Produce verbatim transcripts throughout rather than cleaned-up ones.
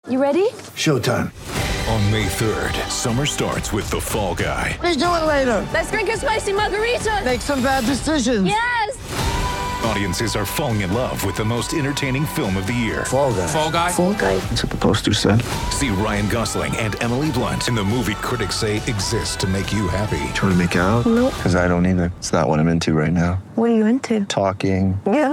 You ready? Showtime. On May third, summer starts with The Fall Guy. Let's do it later. Let's drink a spicy margarita. Make some bad decisions. Yes. Audiences are falling in love with the most entertaining film of the year. Fall Guy. Fall Guy? Fall Guy. That's what the poster said. See Ryan Gosling and Emily Blunt in the movie critics say exists to make you happy. Trying to make it out? Nope. Because I don't either. It's not what I'm into right now. What are you into? Talking. Yeah.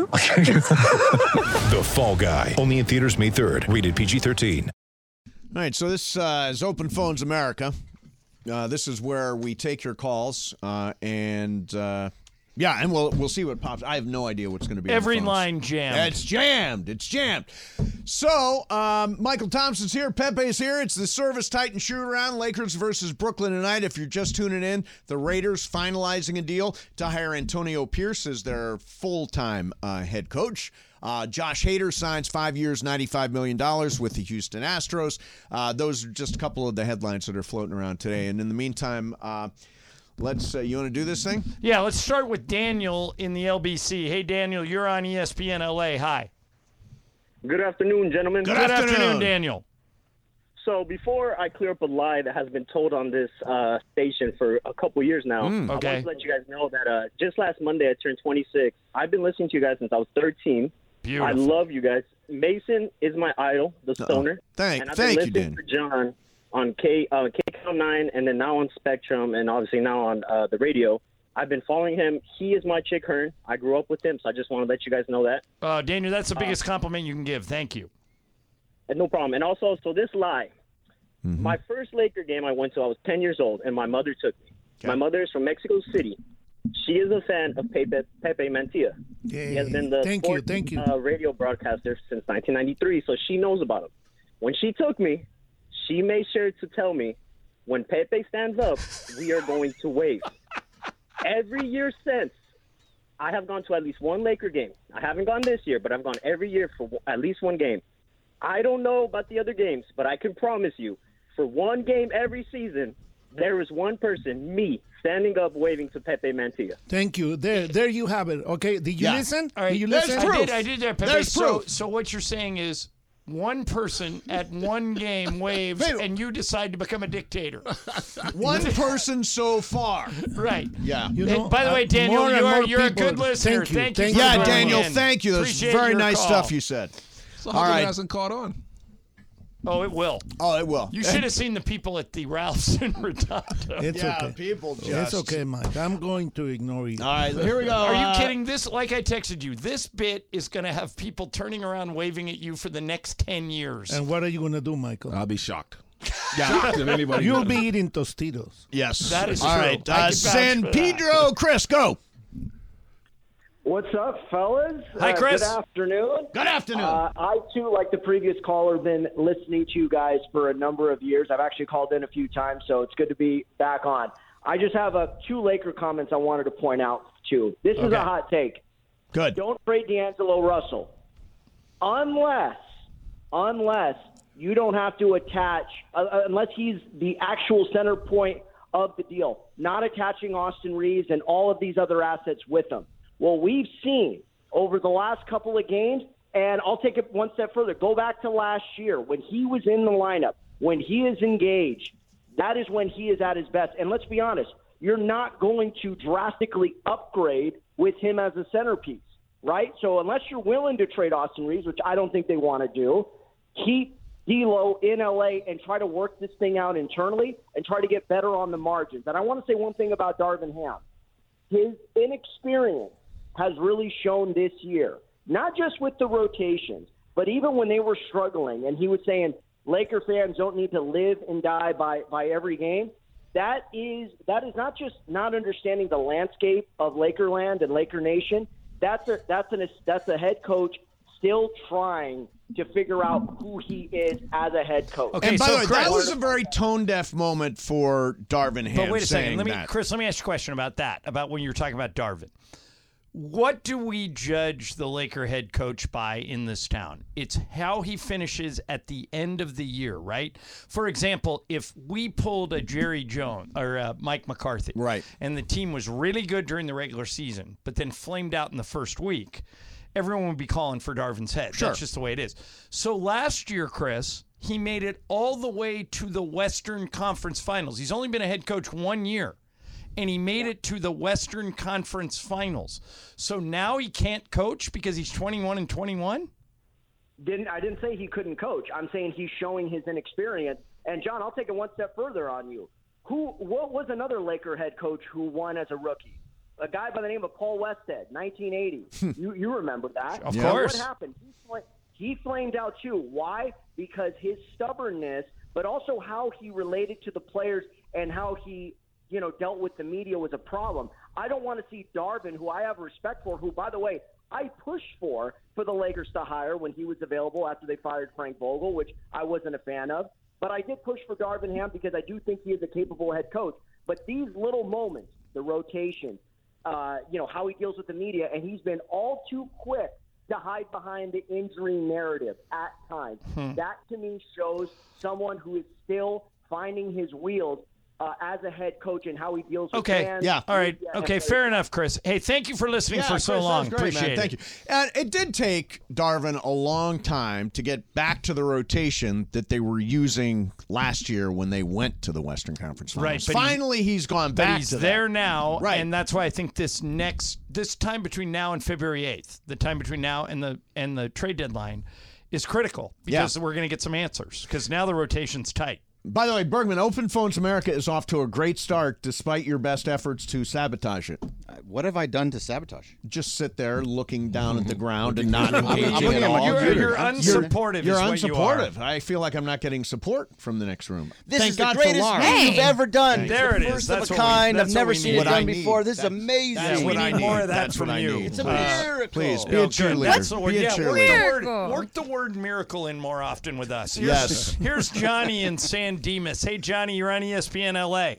The Fall Guy. Only in theaters May third. Rated P G thirteen. All right, so this uh, is Open Phones America. Uh, this is where we take your calls uh, and... Uh, Yeah, and we'll we'll see what pops. I have no idea what's going to be. Every on the phones. line jammed. It's jammed. It's jammed. So, um, Michael Thompson's here. Pepe's here. It's the Service Titan shoot-around. Lakers versus Brooklyn tonight. If you're just tuning in, the Raiders finalizing a deal to hire Antonio Pierce as their full-time uh, head coach. Uh, Josh Hader signs five years, ninety-five million dollars with the Houston Astros. Uh, those are just a couple of the headlines that are floating around today. And in the meantime... Uh, Let's. Uh, you want to do this thing? Yeah, let's start with Daniel in the L B C. Hey, Daniel, you're on E S P N L A. Hi. Good afternoon, gentlemen. Good Good afternoon. afternoon, Daniel. So before I clear up a lie that has been told on this uh, station for a couple years now, Mm. I Okay. want to let you guys know that uh, just last Monday I turned twenty-six. I've been listening to you guys since I was thirteen. Beautiful. I love you guys. Mason is my idol, the stoner. Thank- and I've thank you, been listening Dan. to John on K uh, K C O M nine, and then now on Spectrum, and obviously now on uh, the radio. I've been following him. He is my chick Hearn. I grew up with him, so I just want to let you guys know that. Uh, Daniel, that's the biggest compliment you can give. Thank you. And no problem. And also, so this lie. Mm-hmm. My first Laker game I went to, I was ten years old, and my mother took me. My mother is from Mexico City. She is a fan of Pepe, Pepe Mantilla. He has been the Thank you, sports, thank you. Uh, radio broadcaster since nineteen ninety-three, so she knows about him. When she took me, she made sure to tell me, when Pepe stands up, we are going to wave. Every year since, I have gone to at least one Laker game. I haven't gone this year, but I've gone every year for at least one game. I don't know about the other games, but I can promise you, for one game every season, there is one person, me, standing up waving to Pepe Mantilla. Thank you. There, there you have it. Okay, did you Yeah. listen? All right, Did you there's listen? proof. I did, I did that, Pepe. There's so, proof. so what you're saying is one person at one game waves, Wait. and you decide to become a dictator. One person so far. Right. Yeah. You And know, by the uh, way, Daniel, more and you are, more you're a people- good listener. Thank you. Thank you. Thank for Yeah, calling Daniel, in. thank you. That's Appreciate very your nice call. stuff you said. So All how come right. it hasn't caught on? Oh, it will. Oh, it will. You should have seen the people at the Ralphs in Redondo. It's Yeah, okay. people just. It's okay, Mike. I'm going to ignore you. All right, here we go. Are you Uh, kidding? This, like I texted you, this bit is going to have people turning around waving at you for the next ten years. And what are you going to do, Michael? I'll be shocked. Yeah. Shocked if anybody You'll does. be eating Tostitos. Yes. That is All true. right. I Uh, can vouch San for that. Pedro, Chris, go. What's up, fellas? Hi, Chris. Uh, good afternoon. Good afternoon. Uh, I, too, like the previous caller, been listening to you guys for a number of years. I've actually called in a few times, so it's good to be back on. I just have a, two Laker comments I wanted to point out, too. This is Okay. a hot take. Good. Don't trade D'Angelo Russell. Unless, unless you don't have to attach, uh, unless he's the actual center point of the deal, not attaching Austin Reeves and all of these other assets with him. Well, we've seen over the last couple of games, and I'll take it one step further. Go back to last year when he was in the lineup, when he is engaged, that is when he is at his best. And let's be honest, you're not going to drastically upgrade with him as a centerpiece, right? So unless you're willing to trade Austin Reeves, which I don't think they want to do, keep D'Lo in L A and try to work this thing out internally and try to get better on the margins. And I want to say one thing about Darvin Ham. His inexperience has really shown this year, not just with the rotations, but even when they were struggling, and he was saying Laker fans don't need to live and die by, by every game. That is that is not just not understanding the landscape of Lakerland and Laker Nation. That's a that's an that's a head coach still trying to figure out who he is as a head coach. Okay, And by so the way, Chris, that was a very tone-deaf moment for Darvin Ham. But wait a second. saying Let me, that. Chris, let me ask you a question about that, about when you were talking about Darvin. What do we judge the Laker head coach by in this town? It's how he finishes at the end of the year, right? For example, if we pulled a Jerry Jones or uh, Mike McCarthy, Right. and the team was really good during the regular season, but then flamed out in the first week, everyone would be calling for Darvin's head. Sure. That's just the way it is. So last year, Chris, he made it all the way to the Western Conference Finals. He's only been a head coach one year, and he made it to the Western Conference Finals. So now he can't coach because he's twenty-one and twenty-one? Didn't I didn't say he couldn't coach. I'm saying he's showing his inexperience. And John, I'll take it one step further on you. Who what was another Laker head coach who won as a rookie? A guy by the name of Paul Westhead, nineteen eighty. you you remember that? Of yeah. course. What happened? He, fl- he flamed out too. Why? Because his stubbornness, but also how he related to the players and how he, you know, dealt with the media was a problem. I don't want to see Darvin, who I have respect for, who, by the way, I pushed for for the Lakers to hire when he was available after they fired Frank Vogel, which I wasn't a fan of. But I did push for Darvin Ham because I do think he is a capable head coach. But these little moments, the rotation, uh, you know, how he deals with the media, and he's been all too quick to hide behind the injury narrative at times. Hmm. That, to me, shows someone who is still finding his wheels Uh, as a head coach and how he deals with okay. fans. Yeah. All right. Okay. Fair enough, Chris. Hey, thank you for listening yeah, for so Chris, long. Great, Appreciate man. it. Thank you. And it did take Darvin a long time to get back to the rotation that they were using last year when they went to the Western Conference Finals. Right. Finally, he, he's gone but back he's to there that. now. Right. And that's why I think this next, this time between now and February eighth, the time between now and the and the trade deadline is critical because yeah. we're going to get some answers because now the rotation's tight. By the way, Bergman, Open Phones America is off to a great start despite your best efforts to sabotage it. Uh, what have I done to sabotage? Just sit there looking down at the ground and not engaging I'm looking at at my all. You're, computer. you're unsupportive. You're is what you are. unsupportive. I feel like I'm not getting support from the next room. This Thank is God the greatest for Laura. thing Hey. you've ever done. There it's it the is. First That's of a what we- kind. that's I've never what we seen need. it What I done need. before. This is That's- amazing. that's we what need I more need. of that That's from what I you. need. It's a Uh, miracle. Please, be Oh, a good. cheerleader. That's the word. Be a Yeah, work the cheerleader. word, Miracle. work the word miracle in more often with us. Here's, Yes. Here's Johnny in San Dimas. Hey, Johnny, you're on E S P N L A.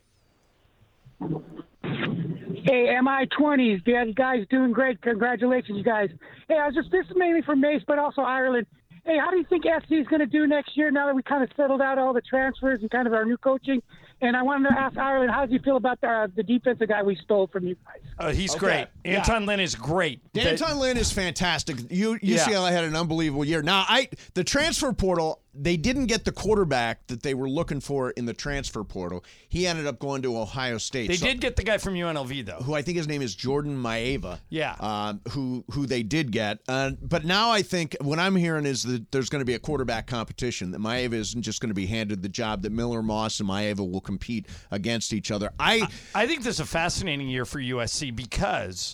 Hey, M I twenties, you guys doing great. Congratulations, you guys. Hey, I was just, this is mainly for Mace, but also Ireland. Hey, how do you think F C is going to do next year now that we kind of settled out all the transfers and kind of our new coaching? And I wanted to ask Ireland, how does he feel about the, uh, the defensive guy we stole from you guys? Uh, he's Okay. great. Yeah. Anton Lynn is great. Anton Lynn is fantastic. U- Yeah. UCLA had an unbelievable year. Now, I the transfer portal, they didn't get the quarterback that they were looking for in the transfer portal. He ended up going to Ohio State. They So- did get the guy from U N L V, though. who I think his name is Jordan Maeva. Yeah. Um, who who they did get. Uh, but now I think what I'm hearing is that there's going to be a quarterback competition, that Maeva isn't just going to be handed the job, that Miller Moss and Maeva will compete against each other. I I think this is a fascinating year for U S C because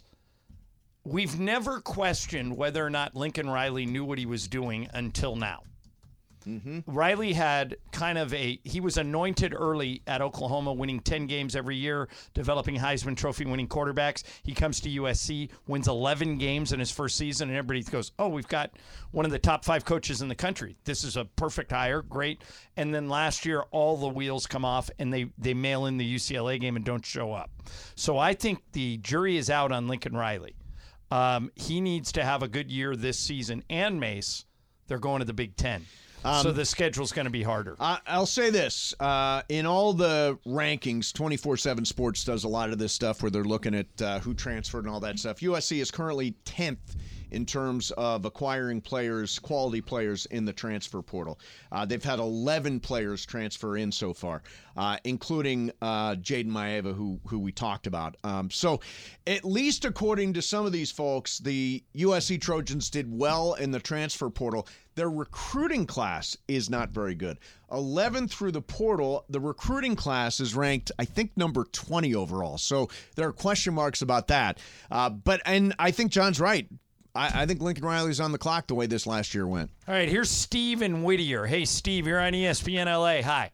we've never questioned whether or not Lincoln Riley knew what he was doing until now. Mm-hmm. Riley had kind of a, he was anointed early at Oklahoma, winning ten games every year, developing Heisman Trophy winning quarterbacks. He comes to U S C, wins eleven games in his first season, and everybody goes, oh, we've got one of the top five coaches in the country. This is a perfect hire, great. And then last year, all the wheels come off, and they, they mail in the U C L A game and don't show up. So I think the jury is out on Lincoln Riley. Um, he needs to have a good year this season. And Mace, they're going to the Big Ten. Um, so the schedule's going to be harder. I, I'll say this. Uh, in all the rankings, twenty-four seven Sports does a lot of this stuff where they're looking at uh, who transferred and all that stuff. U S C is currently tenth in terms of acquiring players, quality players in the transfer portal. Uh, they've had eleven players transfer in so far, uh, including uh, Jaden Maeva, who who we talked about. Um, so at least according to some of these folks, the U S C Trojans did well in the transfer portal. Their recruiting class is not very good. eleven through the portal, the recruiting class is ranked, I think, number twenty overall. So there are question marks about that. Uh, but and I think John's right. I, I think Lincoln Riley's on the clock the way this last year went. All right, here's Steve in Whittier. Hey, Steve, you're on E S P N L A. Hi.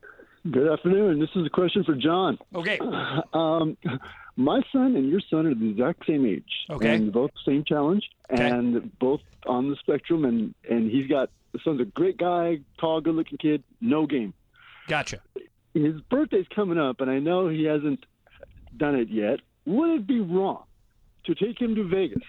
Good afternoon. This is a question for John. Okay. Um, my son and your son are the exact same age. Okay. And both same challenge, Okay. and both on the spectrum. And, and he's got, the son's a great guy, tall, good-looking kid, no game. Gotcha. His birthday's coming up, and I know he hasn't done it yet. Would it be wrong to take him to Vegas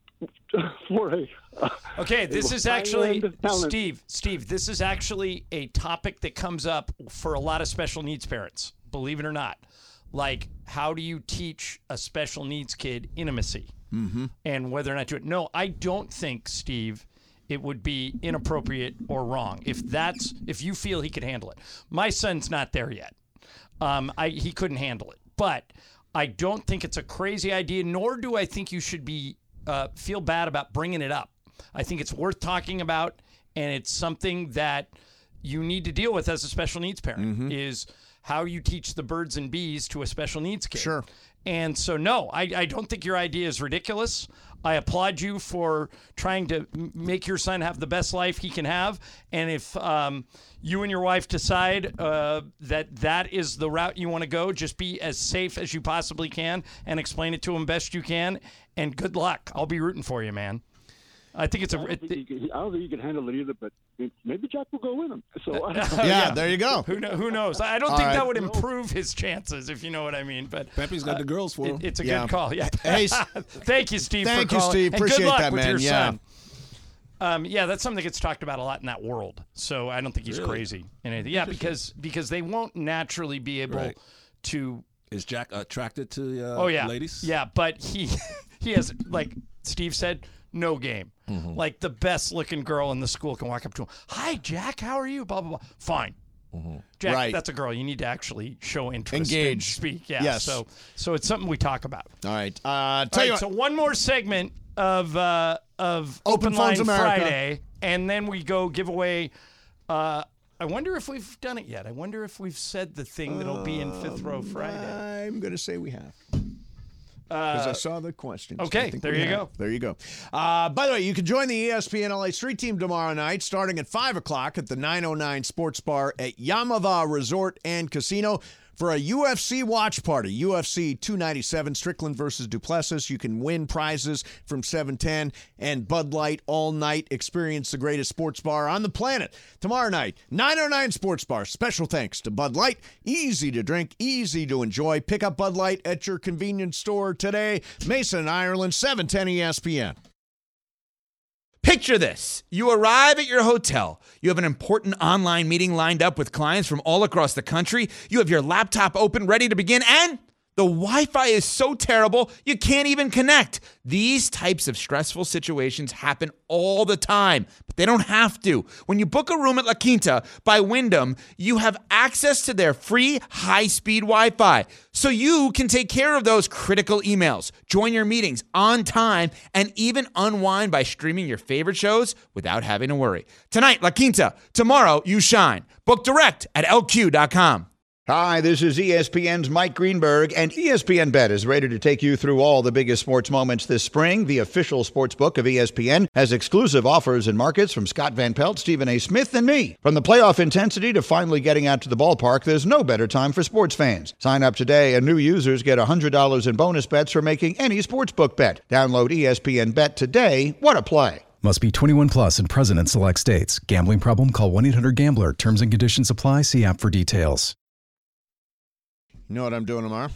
for a Okay, this a is actually, high-end talent? Steve, Steve, this is actually a topic that comes up for a lot of special needs parents, believe it or not. Like, how do you teach a special needs kid intimacy? Mm-hmm. And whether or not to do it. No, I don't think, Steve, it would be inappropriate or wrong. If that's if you feel he could handle it. My son's not there yet. Um, I, he couldn't handle it. But I don't think it's a crazy idea, nor do I think you should be uh, feel bad about bringing it up. I think it's worth talking about, and it's something that you need to deal with as a special needs parent, Mm-hmm. is how you teach the birds and bees to a special needs kid. Sure. And so, no, I, I don't think your idea is ridiculous. I applaud you for trying to m- make your son have the best life he can have. And if um, you and your wife decide uh, that that is the route you want to go, just be as safe as you possibly can and explain it to him best you can. And good luck. I'll be rooting for you, man. I think it's a. I don't think, he can, I don't think he can handle it either, but maybe Jack will go with him. So I yeah, yeah, there you go. Who, know, who knows? I don't All think right. that would improve his chances, if you know what I mean. But Pepe's got uh, the girls for him. It, it's a Yeah. good call. Yeah. Hey, thank you, Steve. thank for you, calling. Steve. And Appreciate good luck that, with man. your Yeah. son. Um, yeah, that's something that gets talked about a lot in that world. So I don't think he's Really? crazy in anything. Yeah, because because they won't naturally be able Right. to. Is Jack attracted to uh, Oh yeah, ladies? Yeah, but he he has, like Steve said, no game. Mm-hmm. Like the best looking girl in the school can walk up to him. Hi, Jack. How are you? Blah blah blah. Fine. Mm-hmm. Jack, Right. that's a girl. You need to actually show interest. Engage. And speak. Yeah. Yes. So so it's something we talk about. All right. Uh, All tell you right, what. so one more segment of uh, of Open Open, Phones Line America. Friday, and then we go give away. Uh, I wonder if we've done it yet. I wonder if we've said the thing that'll be in Fifth Row Friday. I'm going to say we have. Because I saw the questions. okay, I think there we you have. go. There you go. Uh, by the way, you can join the E S P N L A Street Team tomorrow night, starting at five o'clock at the nine oh nine Sports Bar at Yamava Resort and Casino for a U F C watch party. U F C two ninety-seven, Strickland versus Duplessis. You can win prizes from seven ten and Bud Light all night. Experience the greatest sports bar on the planet. Tomorrow night, nine oh nine Sports Bar. Special thanks to Bud Light. Easy to drink, easy to enjoy. Pick up Bud Light at your convenience store today. Mason, Ireland, seven ten E S P N. Picture this. You arrive at your hotel. You have an important online meeting lined up with clients from all across the country. You have your laptop open, ready to begin, and the Wi-Fi is so terrible, you can't even connect. These types of stressful situations happen all the time, but they don't have to. When you book a room at La Quinta by Wyndham, you have access to their free high-speed Wi-Fi, so you can take care of those critical emails, join your meetings on time, and even unwind by streaming your favorite shows without having to worry. Tonight, La Quinta. Tomorrow, you shine. Book direct at L Q dot com. Hi, this is E S P N's Mike Greenberg, and E S P N Bet is ready to take you through all the biggest sports moments this spring. The official sports book of E S P N has exclusive offers and markets from Scott Van Pelt, Stephen A. Smith, and me. From the playoff intensity to finally getting out to the ballpark, there's no better time for sports fans. Sign up today, and new users get one hundred dollars in bonus bets for making any sportsbook bet. Download E S P N Bet today. What a play. Must be twenty-one plus and present in select states. Gambling problem? Call one eight hundred gambler. Terms and conditions apply. See app for details. You know what I'm doing tomorrow?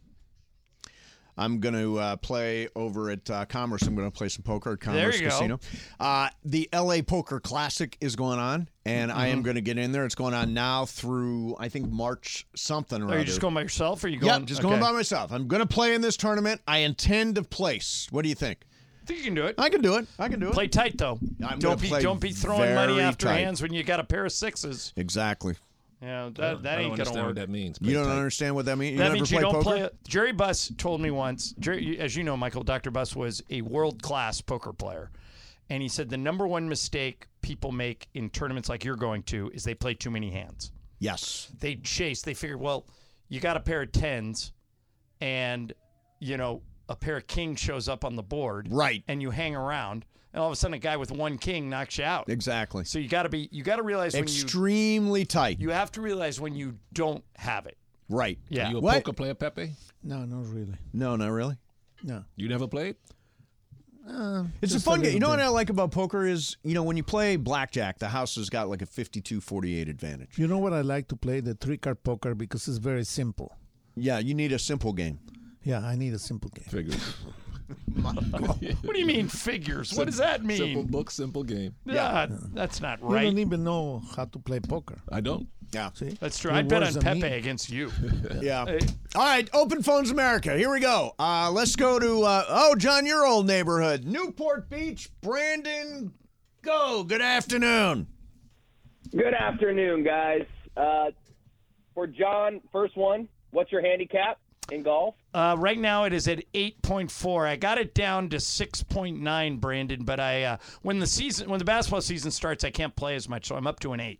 I'm going to uh, play over at uh, Commerce. I'm going to play some poker at Commerce There you Casino. go. Uh, the L A Poker Classic is going on, and I am Mhm. going to get in there. It's going on now through, I think, March something or Are you other. just going by yourself, or are you Yeah, going? just okay. going by myself. I'm going to play in this tournament. I intend to place. What do you think? I think you can do it. I can do it. I can do it. Play tight though. I'm gonna don't be play don't be throwing money very after tight. hands when you got a pair of sixes. Exactly. Yeah, I that, don't- that I don't ain't gonna understand work. what that means. You don't understand what that means? You that never means you played don't poker? play. Jerry Buss told me once. Jerry, as you know, Michael, Doctor Buss was a world class poker player, and he said the number one mistake people make in tournaments like you're going to is they play too many hands. Yes. They chase. They figure, well, you got a pair of tens, and you know a pair of kings shows up on the board, right? And you hang around. And all of a sudden, a guy with one king knocks you out. Exactly. So you got to be, you got to realize when you Extremely tight. You have to realize when you don't have it. Right. Yeah. Are you a What? poker player, Pepe? No, not really. No, not really. No. You never played? Uh, It's a just fun game. little You know what bit. I like about poker is, you know, when you play blackjack, the house has got like a fifty-two forty-eight advantage. You know what I like to play? The three-card poker because it's very simple. Yeah, you need a simple game. Yeah, I need a simple game. Figures. What do you mean figures? What does that mean? Simple book, simple game. Yeah, that's not You right. don't even know how to play poker. I don't. Yeah. See? That's true. You're I'd bet worse on than Pepe me. against you. Yeah. Hey, All right, Open Phones America. Here we go. Uh, let's go to, uh, oh, John, your old neighborhood. Newport Beach, Brandon Go. Good afternoon. Good afternoon, guys. Uh, for John, first one, what's your handicap in golf? Uh, right now it is at eight point four. I got it down to six point nine, Brandon, but I uh, when the season when the basketball season starts, I can't play as much, so I'm up to an eight.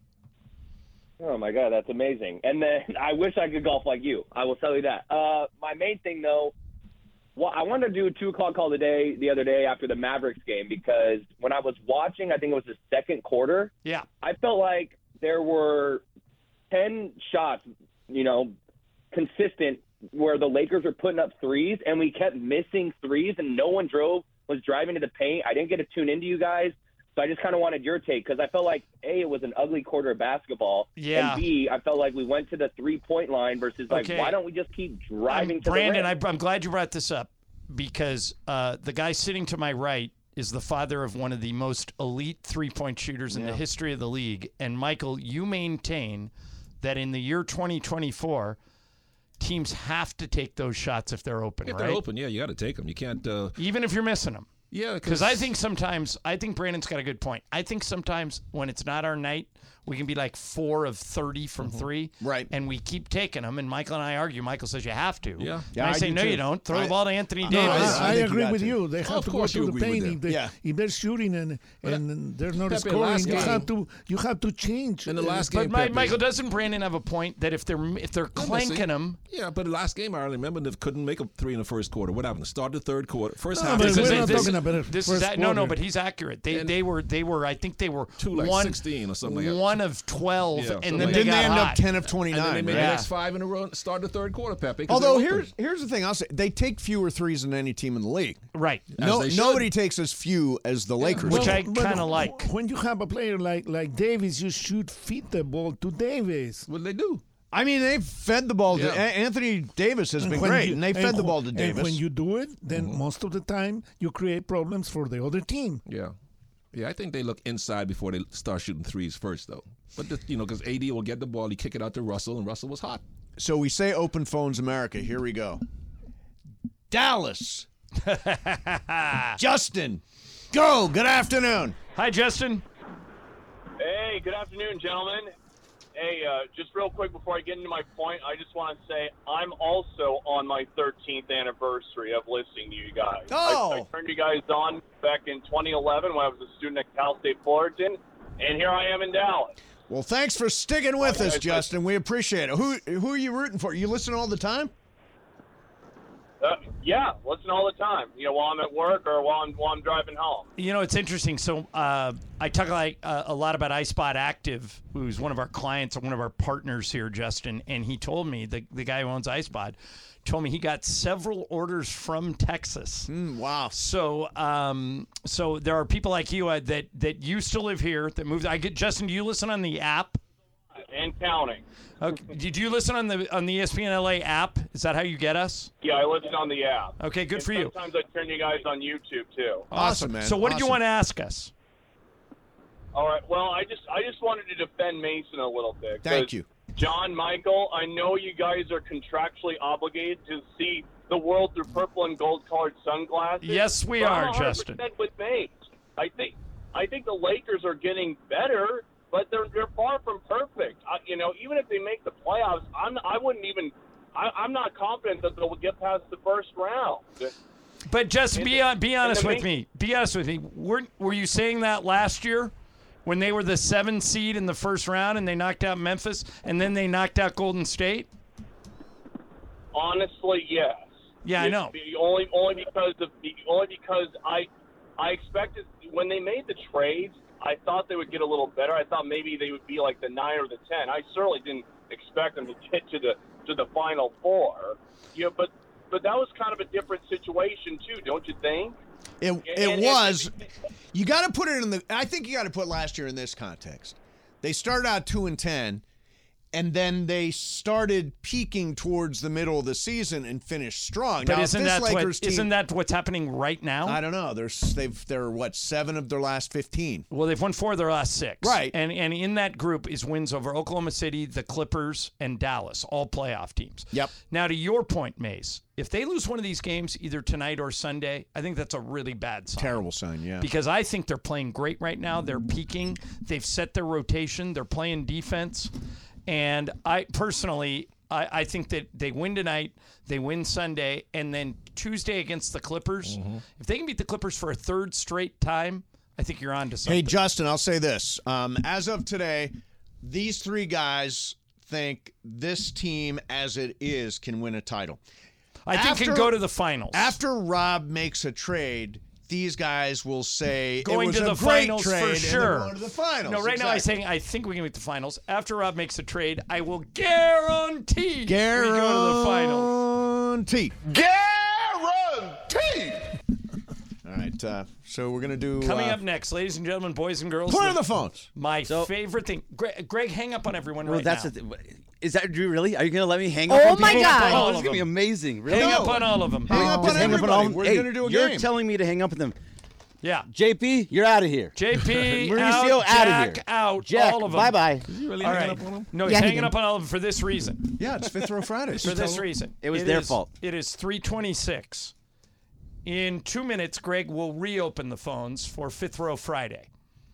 Oh, my God, that's amazing. And then I wish I could golf like you. I will tell you that. Uh, my main thing, though, well, I wanted to do a two o'clock call today, the other day after the Mavericks game, because when I was watching, I think it was the second quarter, yeah, I felt like there were ten shots, you know, consistent where the Lakers were putting up threes, and we kept missing threes, and no one drove, was driving to the paint. I didn't get to tune into you guys. So I just kind of wanted your take because I felt like, A, it was an ugly quarter of basketball. Yeah. And B, I felt like we went to the three-point line versus, like, Okay. why don't we just keep driving Um, to Brandon, the rim? I, I'm glad you brought this up because uh, the guy sitting to my right is the father of one of the most elite three-point shooters in the history of the league. And, Michael, you maintain that in the year twenty twenty-four, teams have to take those shots if they're open, If right? they're open, yeah, you got to take them. You can't. Uh, Even if you're missing them. Yeah, Because I think sometimes, I think Brandon's got a good point. I think sometimes when it's not our night, we can be like four of thirty from Mhm. three. Right. And we keep taking them. And Michael and I argue. Michael says you have to. Yeah. And Yeah, I, I say, do no, too. you don't. Throw I- the ball to Anthony No, Davis. I, I think you agree got with to. you. They Of have to go course to you the agree with paint. them. If, they, Yeah. if they're shooting and and they're not Pepe, scoring, last you game- have to you have to change. In the last But game, my, Pepe- Michael, doesn't Brandon have a point that if they're if they're They're clanking missing. them, Yeah, but the last game, I remember they couldn't make a three in the first quarter. What happened? Start the third quarter. First No, half. but they we're couldn't not make- talking about it this first is that, no, no, quarter. but he's accurate. They And- they were they were I think they were Two, like one sixteen or something like that. one of twelve, Yeah, and something then like they Didn't got they end up hot. ten of And twenty-nine? then they made right? the Yeah. next five in a row and start the third quarter, Pepe. 'cause Although they're open. here's here's the thing, I'll say they take fewer threes than any team in the league. Right. No, they should. nobody takes as few as the Lakers. Which do. I But kind of like. When you have a player like like Davis, you should feed the ball to Davis. what they do? I mean, they've fed the ball to Yeah. A- Anthony Davis has been When great, you- and they fed the wh- ball to and Davis. when you do it, then most of the time you create problems for the other team. Yeah. Yeah, I think they look inside before they start shooting threes first, though. But, the, you know, because A D will get the ball, he kick it out to Russell, and Russell was hot. So we say open phones America. Here we go. Dallas. Justin. Go. Good afternoon. Hi, Justin. Hey, good afternoon, gentlemen. Hey, uh, just real quick before I get into my point, I just want to say I'm also on my thirteenth anniversary of listening to you guys. Oh. I, I turned you guys on back in twenty eleven when I was a student at Cal State Fullerton, and here I am in Dallas. Well, thanks for sticking with Okay, us, so- Justin. We appreciate it. Who who are you rooting for? You listen all the time? Uh, yeah, listen all the time. You know, while I'm at work or while I'm while I'm driving home. You know, it's interesting. So uh, I talk like uh, a lot about iSpot Active, who's one of our clients and one of our partners here, Justin. And he told me, the, the guy who owns iSpot, told me he got several orders from Texas. Mm, wow. So um, so there are people like you uh, that, that used to live here that moved. I get Justin, do you listen on the app? And counting. Okay. Did you listen on the on the E S P N L A app? Is that how you get us? Yeah, I listen on the app. Okay, good And for you. Sometimes I turn you guys on YouTube too. Awesome, man. So what did you Awesome. want to ask us? All right. Well, I just I just wanted to defend Mason a little bit. 'cause Thank you. John, Michael, I know you guys are contractually obligated to see the world through purple and gold colored sunglasses. Yes, we but are, I'm one hundred percent Justin. With Mace, I think I think the Lakers are getting better, but they're they're far from perfect. I, you know, even if they make the playoffs, I'm I wouldn't even. I, I'm not confident that they'll get past the first round. But just And be the- on, be and honest the with main- me. Be honest with me. Were were you saying that last year when they were the seven seed in the first round and they knocked out Memphis and then they knocked out Golden State? Honestly, yes. Yeah, I It's know. the- Only, only because of the, only because I, I expected when they made the trades, I thought they would get a little better. I thought maybe they would be like the nine or the ten. I certainly didn't expect them to get to the to the final four. You know, but but that was kind of a different situation too, don't you think? It And- it and- was. You got to put it in the. I think you got to put last year in this context. They started out two and ten, and then they started peaking towards the middle of the season and finished strong. But now, isn't if this that what, Lakers team, isn't that what's happening right now? I don't know. They're they've they're what seven of their last fifteen. Well, they've won four of their last six. Right. And and in that group is wins over Oklahoma City, the Clippers, and Dallas, all playoff teams. Yep. Now, to your point, Mace, if they lose one of these games, either tonight or Sunday, I think that's a really bad sign. Terrible sign, yeah. Because I think they're playing great right now. They're peaking. They've set their rotation. They're playing defense. And I personally, I, I think that they win tonight, they win Sunday, and then Tuesday against the Clippers. Mm-hmm. If they can beat the Clippers for a third straight time, I think you're on to something. Hey, Justin, I'll say this. Um, as of today, these three guys think this team, as it is, can win a title. I think After- can go to the finals. After Rob makes a trade, these guys will say Going it was to a the great finals trade, for and sure. they're going to the finals. No, right now I'm Exactly. saying I think we can make the finals. After Rob makes a trade, I will guarantee we Guarantee. go to the finals. Guarantee. All right, uh, so we're gonna do Coming uh, up next, ladies and gentlemen, boys and girls. Play the phones. My favorite thing. Greg, Greg, hang up on everyone Well, right that's now. the th- is that Drew? Really? Are you gonna let me hang up? Oh on my people? God. Oh, All this of is gonna be them. amazing. Really? Hang up on all of them. Hang up Just on hang up on everybody. all of them. We're Hey, gonna do a you're game. telling me to hang up on them. Yeah. J P, you're out of here. J P, Mauricio, out, out Jack, of here. out, Jack, all of them. bye bye. Is he really All hanging right. up on him? No, he's Yeah, he hanging did. up on all of them for this reason. Yeah, it's Fifth Row Fridays. For this reason. It was their is- fault. It is three twenty-six. In two minutes, Greg will reopen the phones for Fifth Row Friday.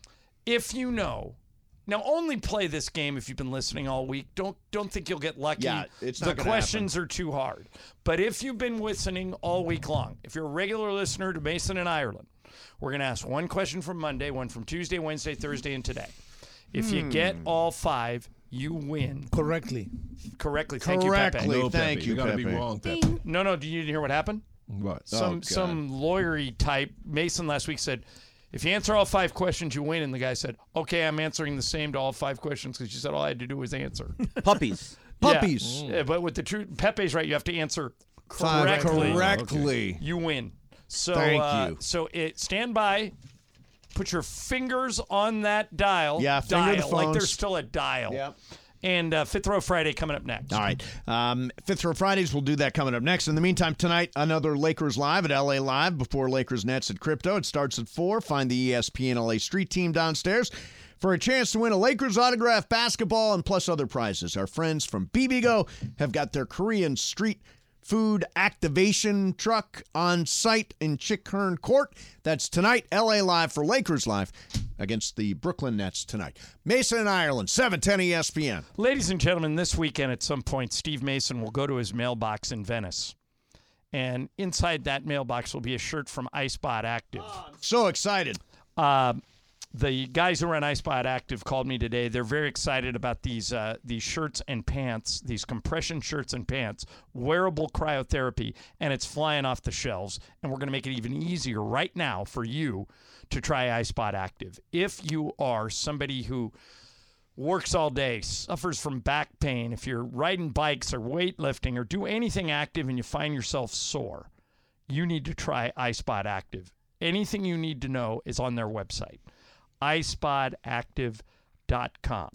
If you know, now only play this game if you've been listening all week. Don't don't think you'll get lucky. Yeah, it's the not gonna questions are too hard. But if you've been listening all week long, if you're a regular listener to Mason and Ireland, we're going to ask one question from Monday, one from Tuesday, Wednesday, Thursday, and today. If you get all five, you win. Correctly. Correctly. Thank you, Correctly. Pepe. No, Thank Pepe. you, You gotta be Pepe. wrong, Pepe. No, no. Did you hear what happened? What? Some Oh, God. some lawyery type. Mason last week said, if you answer all five questions, you win. And the guy said, okay, I'm answering the same to all five questions because you said all I had to do was answer. Puppies. Yeah. Puppies. Yeah, but with the truth, Pepe's right. You have to answer Five correctly. correctly. You win. So, Thank uh, you. So it stand by. Put your fingers on that dial. Yeah, finger dial the like phones. there's still a dial. Yep. And uh, Fifth Row Friday coming up next. All right. Um, Fifth Row Fridays, we'll do that coming up next. In the meantime, tonight, another Lakers Live at L A Live before Lakers Nets at Crypto. It starts at four. Find the E S P N L A Street Team downstairs for a chance to win a Lakers autograph basketball and plus other prizes. Our friends from BBGO have got their Korean street food activation truck on site in Chick-Hearn Court. That's tonight, L A Live for Lakers Live against the Brooklyn Nets tonight. Mason and Ireland, seven ten E S P N. Ladies and gentlemen, this weekend at some point, Steve Mason will go to his mailbox in Venice. And inside that mailbox will be a shirt from iSpot Active. So excited. Uh, the guys who run iSpot Active called me today. They're very excited about these uh, these shirts and pants, these compression shirts and pants, wearable cryotherapy, and it's flying off the shelves. And we're going to make it even easier right now for you to try iSpot Active. If you are somebody who works all day, suffers from back pain, if you're riding bikes or weightlifting or do anything active and you find yourself sore, you need to try iSpot Active. Anything you need to know is on their website, i spot active dot com.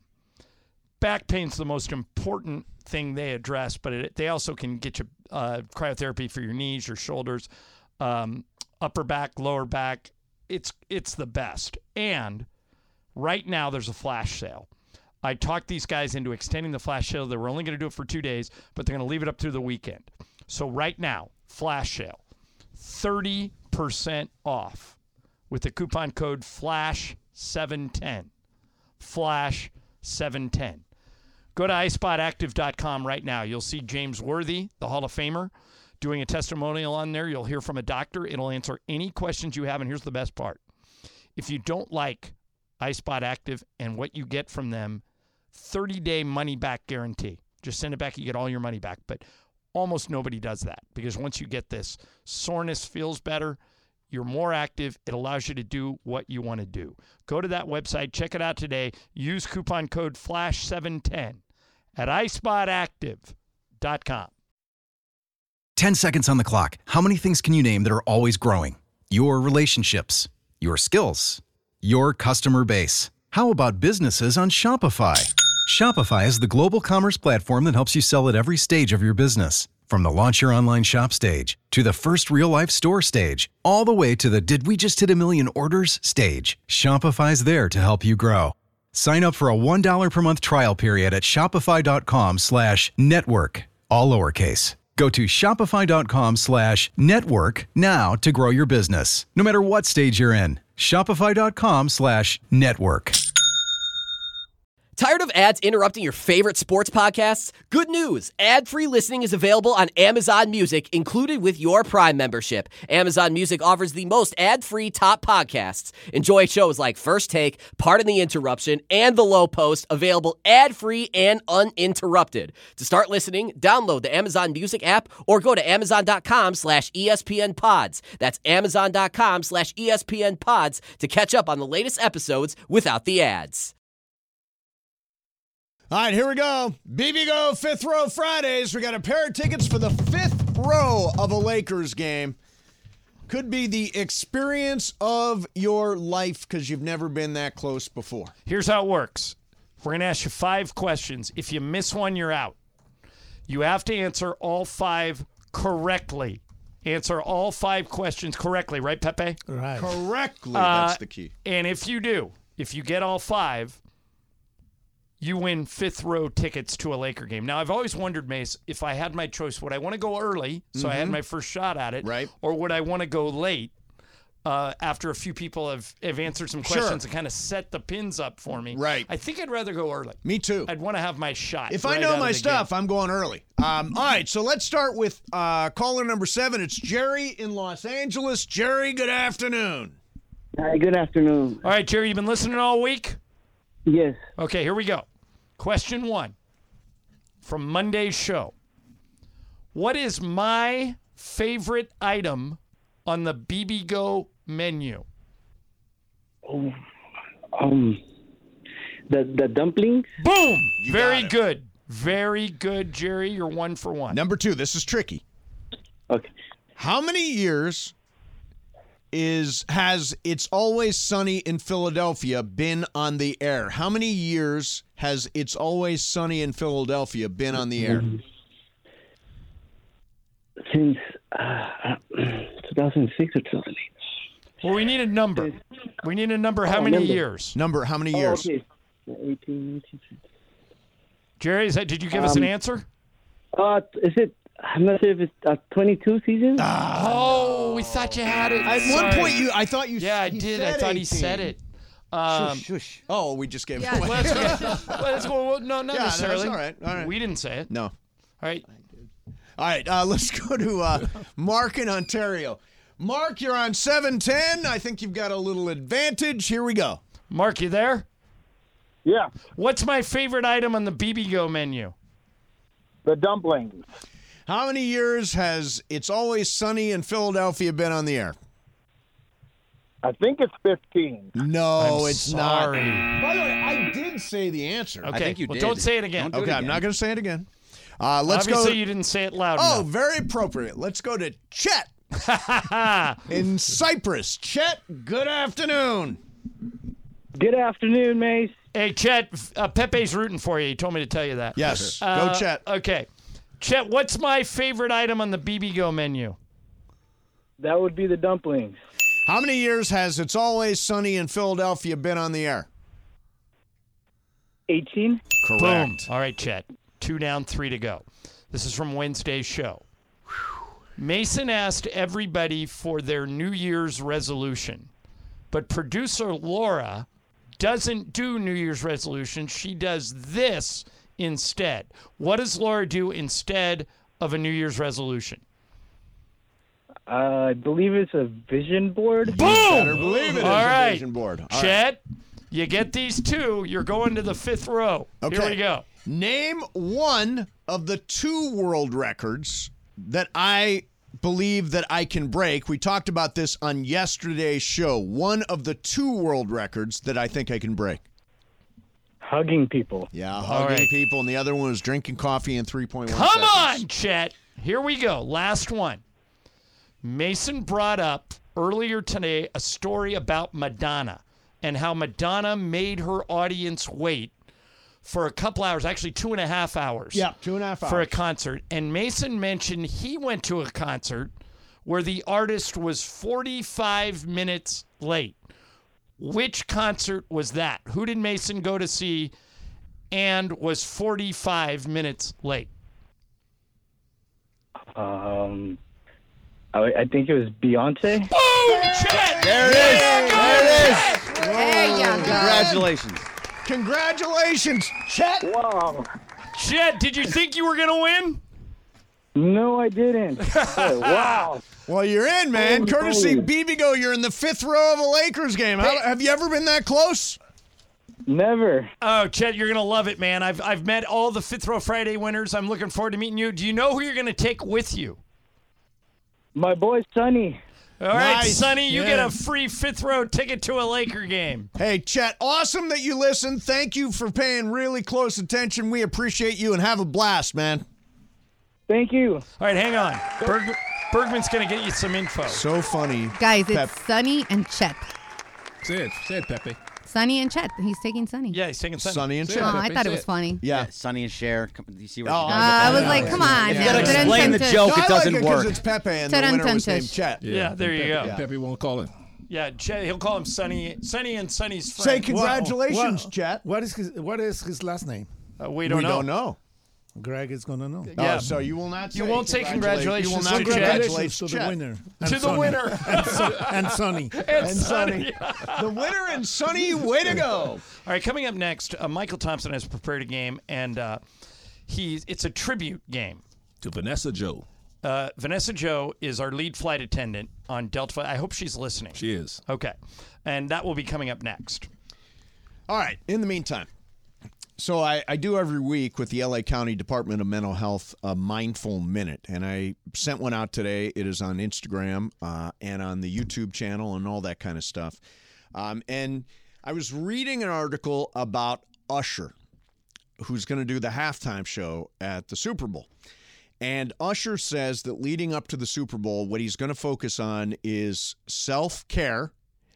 Back pain's the most important thing they address, but it, they also can get you uh, cryotherapy for your knees, your shoulders, um, upper back, lower back. It's it's the best. And right now there's a flash sale. I talked these guys into extending the flash sale. They were only going to do it for two days, but they're going to leave it up through the weekend. So right now, flash sale, thirty percent off with the coupon code flash seven ten. flash seven ten. Go to i spot active dot com right now. You'll see James Worthy, the Hall of Famer, doing a testimonial on there. You'll hear from a doctor. It'll answer any questions you have. And here's the best part. If you don't like iSpot Active and what you get from them, thirty-day money-back guarantee. Just send it back. You get all your money back. But almost nobody does that because once you get this, soreness feels better. You're more active. It allows you to do what you want to do. Go to that website. Check it out today. Use coupon code flash seven ten at i spot active dot com. ten seconds on the clock. How many things can you name that are always growing? Your relationships, your skills, your customer base. How about businesses on Shopify? Shopify is the global commerce platform that helps you sell at every stage of your business. From the launch your online shop stage, to the first real-life store stage, all the way to the did we just hit a million orders stage, Shopify's there to help you grow. Sign up for a one dollar per month trial period at shopify.com slash network, all lowercase. Go to shopify.com slash network now to grow your business, no matter what stage you're in. Shopify.com slash network. Tired of ads interrupting your favorite sports podcasts? Good news! Ad-free listening is available on Amazon Music, included with your Prime membership. Amazon Music offers the most ad-free top podcasts. Enjoy shows like First Take, Pardon the Interruption, and The Low Post, available ad-free and uninterrupted. To start listening, download the Amazon Music app or go to amazon.com slash ESPN pods. That's amazon.com slash ESPN pods to catch up on the latest episodes without the ads. All right, here we go. B B Go Fifth Row Fridays. We got a pair of tickets for the fifth row of a Lakers game. Could be the experience of your life because you've never been that close before. Here's how it works. We're going to ask you five questions. If you miss one, you're out. You have to answer all five correctly. Answer all five questions correctly, right, Pepe? Right. Correctly, Uh, that's the key. And if you do, if you get all five, you win fifth row tickets to a Laker game. Now, I've always wondered, Mace, if I had my choice, would I want to go early so I had Mhm. my first shot at it? Right. Or would I want to go late uh, after a few people have, have answered some Sure. questions and kind of set the pins up for me? Right. I think I'd rather go early. Me too. I'd want to have my shot. If right I know out of my the stuff, gate. I'm going early. Um, all right, so let's start with uh, caller number seven. It's Jerry in Los Angeles. Jerry, good afternoon. Hi, good afternoon. All right, Jerry, you been listening all week? Yes. Okay, here we go. Question one from Monday's show. What is my favorite item on the B B Go menu? Oh, um, the the dumplings. Boom! You Very got it. good. Very good, Jerry. You're one for one. Number two, this is tricky. Okay. How many years is has It's Always Sunny in Philadelphia been on the air? How many years has It's Always Sunny in Philadelphia been on the air? Since uh, two thousand six or something. Well, we need a number. We need a number. How Oh, many number. years? Number, how many Oh, years? okay. eighteen, nineteen. Jerry, is that, did you give us an Um, answer? Uh, is it? I'm not sure if it's uh, twenty-two seasons. Oh, we thought you had it. At one Sorry. point, you I thought you Yeah, I he did. I said thought he eighteen. said it. Um, Shush, shush. Oh, we just gave Yeah, it away. let's go. Let's go. Well, no, not Yeah, no, that's necessarily. all right, all right. We didn't say it. No. All right. All right, uh, let's go to uh, Mark in Ontario. Mark, you're on seven ten. I think you've got a little advantage. Here we go. Mark, you there? Yeah. What's my favorite item on the B B Go menu? The dumplings. How many years has It's Always Sunny in Philadelphia been on the air? I think it's fifteen. No, I'm it's sorry. not. By the way, I did say the answer. Okay. well, don't say it again. Okay, I'm not going to say it again. Uh, let's Obviously, go. you didn't say it loud Oh, enough. very appropriate. Let's go to Chet in Cyprus. Chet, good afternoon. Good afternoon, Mace. Hey, Chet, uh, Pepe's rooting for you. He told me to tell you that. Yes, Uh, go Chet. Okay. Chet, what's my favorite item on the B B Go menu? That would be the dumplings. How many years has It's Always Sunny in Philadelphia been on the air? eighteen. Correct. Boom. All right, Chet. Two down, three to go. This is from Wednesday's show. Mason asked everybody for their New Year's resolution, but producer Laura doesn't do New Year's resolution. She does this instead. What does Laura do instead of a New Year's resolution? Uh, I believe it's a vision board. Boom! Better believe it is All a right. vision board. All right. Chet, you get these two. You're going to the fifth row. Okay. Here we go. Name one of the two world records that I believe that I can break. We talked about this on yesterday's show. One of the two world records that I think I can break. Hugging people. Yeah, All hugging right. people, and the other one was drinking coffee in three point one Come seconds. on, Chet. Here we go. Last one. Mason brought up earlier today a story about Madonna and how Madonna made her audience wait for a couple hours, actually two and a half hours. Yeah, two and a half For a hours. concert. And Mason mentioned he went to a concert where the artist was forty-five minutes late. Which concert was that? Who did Mason go to see and was forty-five minutes late? Um, I, I think it was Beyonce. Boom! Chet! There it is. There it is. There you go. Congratulations. Congratulations, Chet. Wow. Chet, did you think you were going to win? No, I didn't. Oh, wow. Well, you're in, man. Holy Courtesy moly. B B Go, you're in the fifth row of a Lakers game. How, have you ever been that close? Never. Oh, Chet, you're going to love it, man. I've I've met all the Fifth Row Friday winners. I'm looking forward to meeting you. Do you know who you're going to take with you? My boy Sonny. All right, Nice. Sonny, you Yeah. get a free fifth row ticket to a Laker game. Hey, Chet, awesome that you listen. Thank you for paying really close attention. We appreciate you and have a blast, man. Thank you. All right, hang on. Berg, Bergman's going to get you some info. So funny. Guys, it's Pep. Sonny and Chet. Say it. Say it, Pepe. Sonny and Chet. He's taking Sonny. Yeah, he's taking Sonny. Sonny and Say Chet. it, Oh, I Pepe, thought it say was it. funny. Yeah. Sonny and Cher. Come- Do you see where Oh, she's I going? Uh, I was Yeah. like, come on. You man. gotta Dun, explain dun, the dun. joke. No, it I doesn't like it 'cause work. it's Pepe and the Dun, winner dun, was dun, named Chet. Yeah, there you go. Yeah. Pepe won't call it. Yeah, Chet, he'll call him Sonny. Sonny and Sonny's Say friend. congratulations, What- Chet. What is his What is his last name? Uh, we don't we know. don't know. Greg is gonna know. Yeah. Oh, so you will not. Say You won't say congratulations. You will not congratulations to Chet. congratulate Congratulations to the Chet. winner. To the Sonny. winner. and, Son- and Sonny. And, And Sonny. Sonny. The winner and Sonny, way to go. All right, coming up next, uh, Michael Thompson has prepared a game, and uh, he's it's a tribute game. To Vanessa Joe. Uh, Vanessa Joe is our lead flight attendant on Delta Flight. I hope she's listening. She is. Okay. And that will be coming up next. All right. In the meantime, so I, I do every week with the L A County Department of Mental Health a mindful minute, and I sent one out today. It is on Instagram uh, and on the YouTube channel and all that kind of stuff. Um, and I was reading an article about Usher, who's going to do the halftime show at the Super Bowl. And Usher says that leading up to the Super Bowl, what he's going to focus on is self-care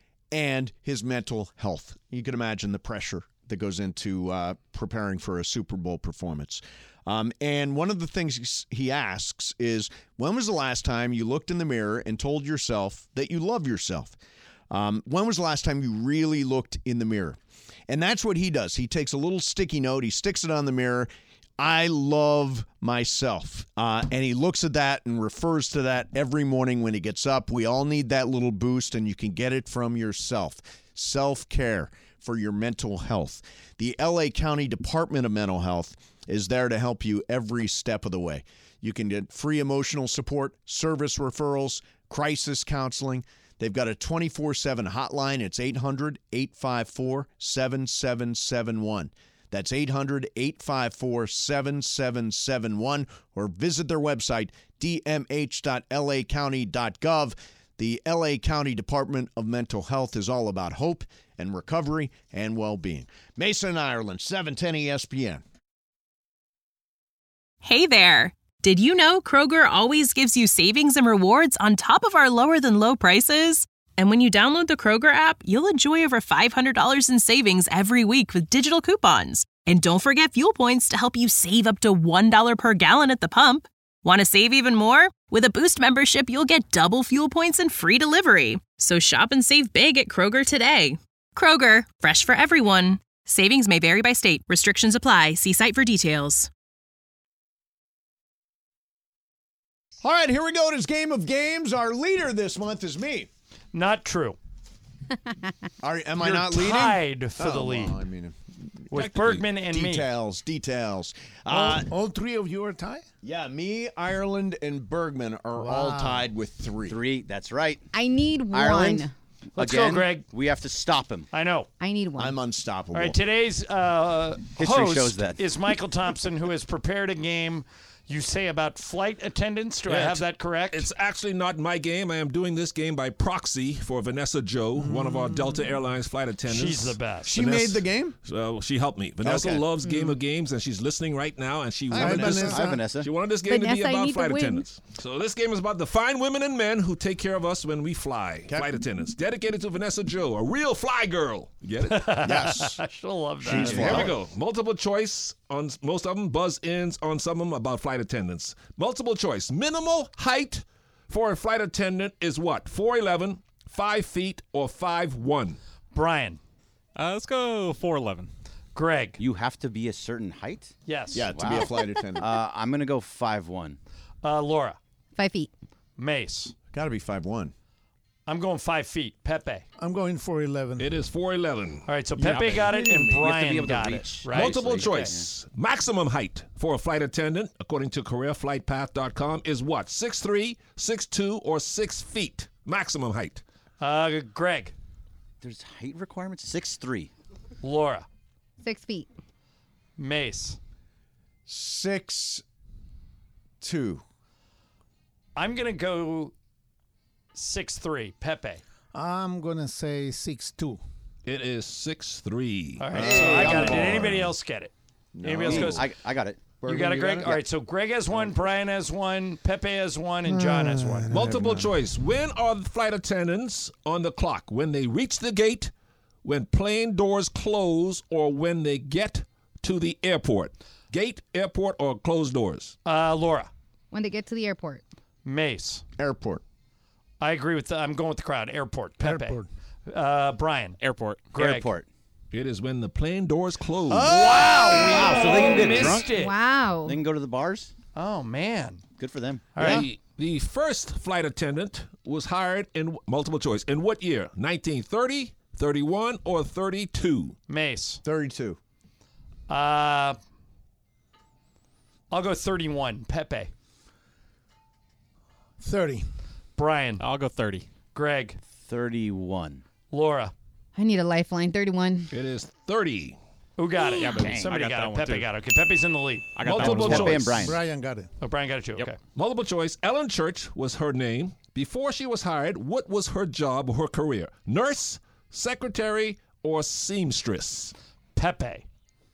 and his mental health. You can imagine the pressure that goes into uh, preparing for a Super Bowl performance. Um, and one of the things he asks is, when was the last time you looked in the mirror and told yourself that you love yourself? Um, when was the last time you really looked in the mirror? And that's what he does. He takes a little sticky note, he sticks it on the mirror. I love myself. Uh, and he looks at that and refers to that every morning when he gets up. We all need that little boost, and you can get it from yourself. Self-care for your mental health. The L A County Department of Mental Health is there to help you every step of the way. You can get free emotional support, service referrals, crisis counseling. They've got a twenty-four seven hotline. It's eight hundred, eight five four, seven seven seven one. That's eight hundred, eight five four, seven seven seven one, or visit their website, d m h dot l a county dot gov. The L A County Department of Mental Health is all about hope and recovery and well-being. Mason, Ireland, seven ten E S P N. Hey there! Did you know Kroger always gives you savings and rewards on top of our lower-than-low prices? And when you download the Kroger app, you'll enjoy over five hundred dollars in savings every week with digital coupons. And don't forget fuel points to help you save up to one dollar per gallon at the pump. Want to save even more? With a Boost membership, you'll get double fuel points and free delivery. So shop and save big at Kroger today. Kroger, fresh for everyone. Savings may vary by state. Restrictions apply. See site for details. All right, here we go. It is Game of Games. Our leader this month is me. Not true. Are, am I You're not leading? tied for Oh, the lead. well, I mean, with Bergman and me. details, details. All, Uh, all three of you are tied? yeah, me, Ireland, and Bergman are all Wow. tied with three. Three. That's right. I need one. Ireland. Let's go, Again, Greg. We have to stop him. I know. I need one. I'm unstoppable. All right, today's uh, History host shows that. is Michael Thompson, who has prepared a game You say about flight attendants. Do I Yeah, have it's- that correct? It's actually not my game. I am doing this game by proxy for Vanessa Joe, one of our Delta Airlines flight attendants. She's the best. She made the game? So she helped me. Vanessa Okay. loves Game of Games, and she's listening right now. And she Hi, wanted this. Vanessa. Hi, Vanessa. She wanted this game Vanessa, to be I about need to flight win. attendants. So this game is about the fine women and men who take care of us when we fly. Flight attendants, dedicated to Vanessa Joe, a real fly girl. You get it? Yes. She'll love that. She's Here we go. Multiple choice on s- most of them. Buzz ins on some of them about flight attendants. Multiple choice. Minimal height for a flight attendant is what? four eleven, five feet, or five one? Brian. Uh, let's go four eleven. Greg. You have to be a certain height? Yes. Yeah, to be a flight attendant. Uh, I'm going to go five one. Uh, Laura. Five feet. Mace. Got to be five one. I'm going five feet. Pepe. I'm going for eleven. It is four eleven. All right, so Pepe got it and You have to be Brian able to got reach. it. Right? Multiple So you choice. Maximum height for a flight attendant, according to career flight path dot com, is what? six three, six two, or six feet? Maximum height. Uh, Greg. There's height requirements? six three. Laura. Six feet. Mace. Six two. I'm going to go six three. Pepe. I'm gonna say six two. It is six three. All right, so I got it. Did anybody else get it? Anybody else goes? I, I got it. You got it, Greg? All right, so Greg has one, Brian has one, Pepe has one, and John has one. Multiple choice. When are the flight attendants on the clock? When they reach the gate, when plane doors close, or when they get to the airport? Gate, airport, or closed doors? Uh, Laura. When they get to the airport. Mace. Airport. I agree with the, I'm going with the crowd. Airport. Pepe. Airport. Uh, Brian. Airport. Greg. Airport. It is when the plane doors close. Oh, wow. We Wow, so they can get missed drunk? it. Wow. They can go to the bars? Oh, man. Good for them. All right. The, the first flight attendant was hired in multiple choice. In what year? nineteen thirty, thirty-one, or thirty-two? Mace. thirty-two. Uh, I'll go thirty-one. Pepe. Thirty. Brian. I'll go thirty. Greg. thirty-one. Laura. I need a lifeline. thirty-one. It is thirty. Who got it? Yeah, baby. Somebody I got got, that it. one, Pepe too. got it. Okay, Pepe's in the lead. I got that Multiple one as well. Pepe choice. and Brian. Brian got it. Oh, Brian got it too. Yep. Okay. Multiple choice. Ellen Church was her name. Before she was hired, what was her job or her career? Nurse, secretary, or seamstress? Pepe.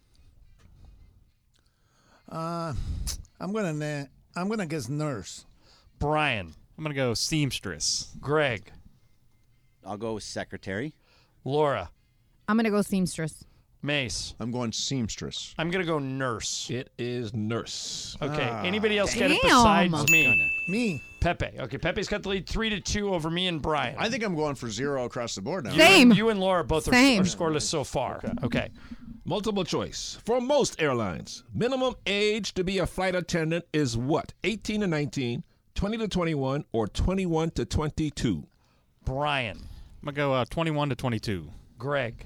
Uh, I'm gonna na- I'm gonna guess nurse. Brian. I'm gonna go seamstress. Greg. I'll go with secretary. Laura. I'm going to go seamstress. Mace. I'm going seamstress. I'm going to go nurse. It is nurse. Okay. Ah. Anybody else get it Damn. besides me? Me. Pepe. Okay. Pepe's got the lead three to two over me and Brian. I think I'm going for zero across the board now. you Same. And, you and Laura both are, Same. are scoreless so far. Okay. okay. Multiple choice. For most airlines, minimum age to be a flight attendant is what? eighteen to nineteen, twenty to twenty-one, or twenty-one to twenty-two? Brian. I'm gonna go uh, twenty-one to twenty-two. Greg.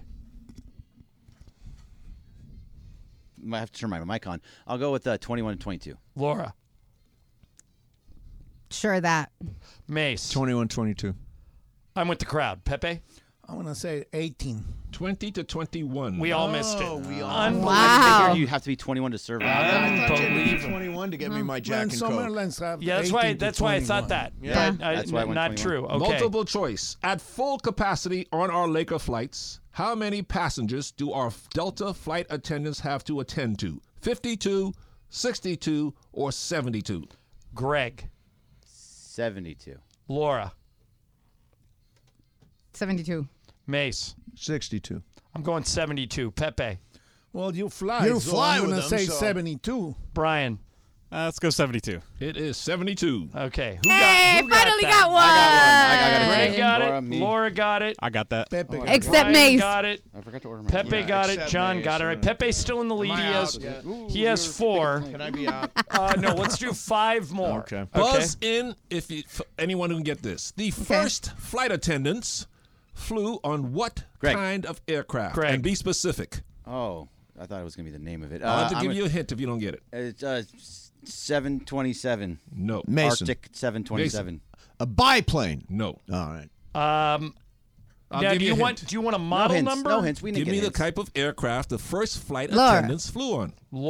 I have to turn my mic on. I'll go with uh, twenty-one to twenty-two. Laura. Sure that. Mace. twenty-one twenty-two. I'm with the crowd. Pepe. I'm gonna say eighteen. twenty to twenty-one. We all missed it. Oh, we all- Unbelievable. Wow. I figure you have to be twenty-one to serve. I thought you had to be Unbelievable. twenty-one to get me my Well, Jack and some Coke. airlines have Yeah, that's why. eighteen to That's why I thought twenty-one. that. Yeah. But, uh, That's why I went not twenty-one. true. Okay. Multiple choice. At full capacity on our Laker flights, how many passengers do our Delta flight attendants have to attend to? fifty-two, sixty-two, or seventy-two? Greg. seventy-two. Laura. seventy-two. Mace. sixty-two. I'm going seventy-two. Pepe. Well, you fly. You so fly I'm with gonna them, say so- seventy-two. Brian. Uh, let's go seventy-two. It is seventy-two. Okay. Who Hey, got, who got finally that? got one. I got it. Greg got Laura, it. me. Laura got it. I got that. Pepe. got Except Brian Mace. got it. I forgot to order my Pepe Yeah, got it. except John Mace. got it. Right. Pepe's still in the lead. Am I He has, out yet? Ooh, he has you're four. Can I be out? Uh, no, let's do five more. Okay. Buzz in if you, f- anyone who can get this. The first flight attendants flew on what Greg. kind of aircraft? Greg. And be specific. Oh, I thought it was going to be the name of it. I'll have to Uh, give I'm you a hint if you don't get it. gonna- It's uh, seven twenty-seven. No. Mason. Arctic seven twenty-seven. A biplane. No. All right. Um, I'll now, give do you you a want? hint. Do you want a No model hints. number? No hints. We didn't Give get me the hints. type of aircraft the first flight Laura. attendants flew on. Laura.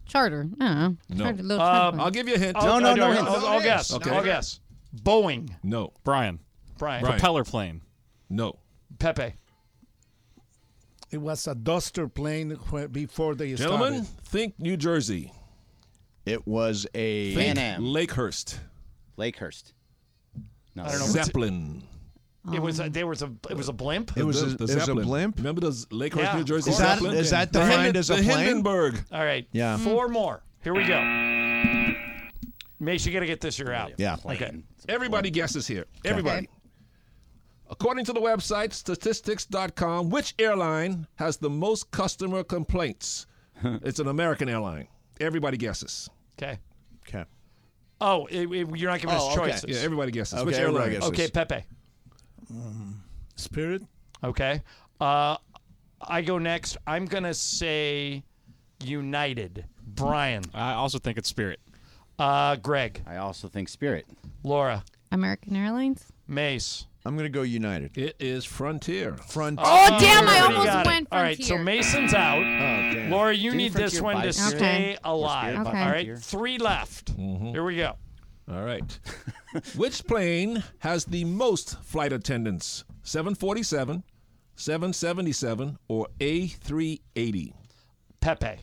Charter. I don't know. No. Charter, little charter Um, plane. I'll give you a hint. I'll, No, no, I'll, no I'll, hints. I'll, I'll guess. Okay. I'll guess. Boeing. No. Brian. Brian. Brian. Propeller plane. No. Pepe. It was a Duster plane wh- before they Gentlemen, started. think New Jersey. It was a Pan Think Am. Lakehurst. Lakehurst. No. I don't know. Zeppelin. It was a, there was a it was a blimp. It was the, a- the it was a Zeppelin. blimp? Remember the Lakehurst, Yeah, New of Jersey course. Is that, Zeppelin? is that the defined Hinden- as a the plane? Hindenburg. All right. Yeah. Four more. Here we go. Mace, you got to get this year out. Yeah. Okay. Everybody guesses here. Everybody. According to the website statistics dot com, which airline has the most customer complaints? It's an American airline. Everybody guesses. Okay. Okay. Oh, it, it- you're not giving Oh, us okay. choices. Yeah, everybody guesses. Okay, which everybody airline? guesses. Okay, Pepe. Spirit. Okay. Uh, I go next. I'm gonna say United. Brian. I also think it's Spirit. Uh, Greg. I also think Spirit. Laura. American Airlines. Mace. I'm going to go United. It is Frontier. Frontier. Oh, damn, I everybody almost got it. went All right, so Frontier. Mason's out. Oh, damn. Laura, you Didn't need this Frontier one buy to Spirit? stay Okay. alive. Or Spirit Okay. All right, Frontier? three left. Here we go. All right. Which plane has the most flight attendants? seven forty-seven, seven seventy-seven, or A three eighty? Pepe.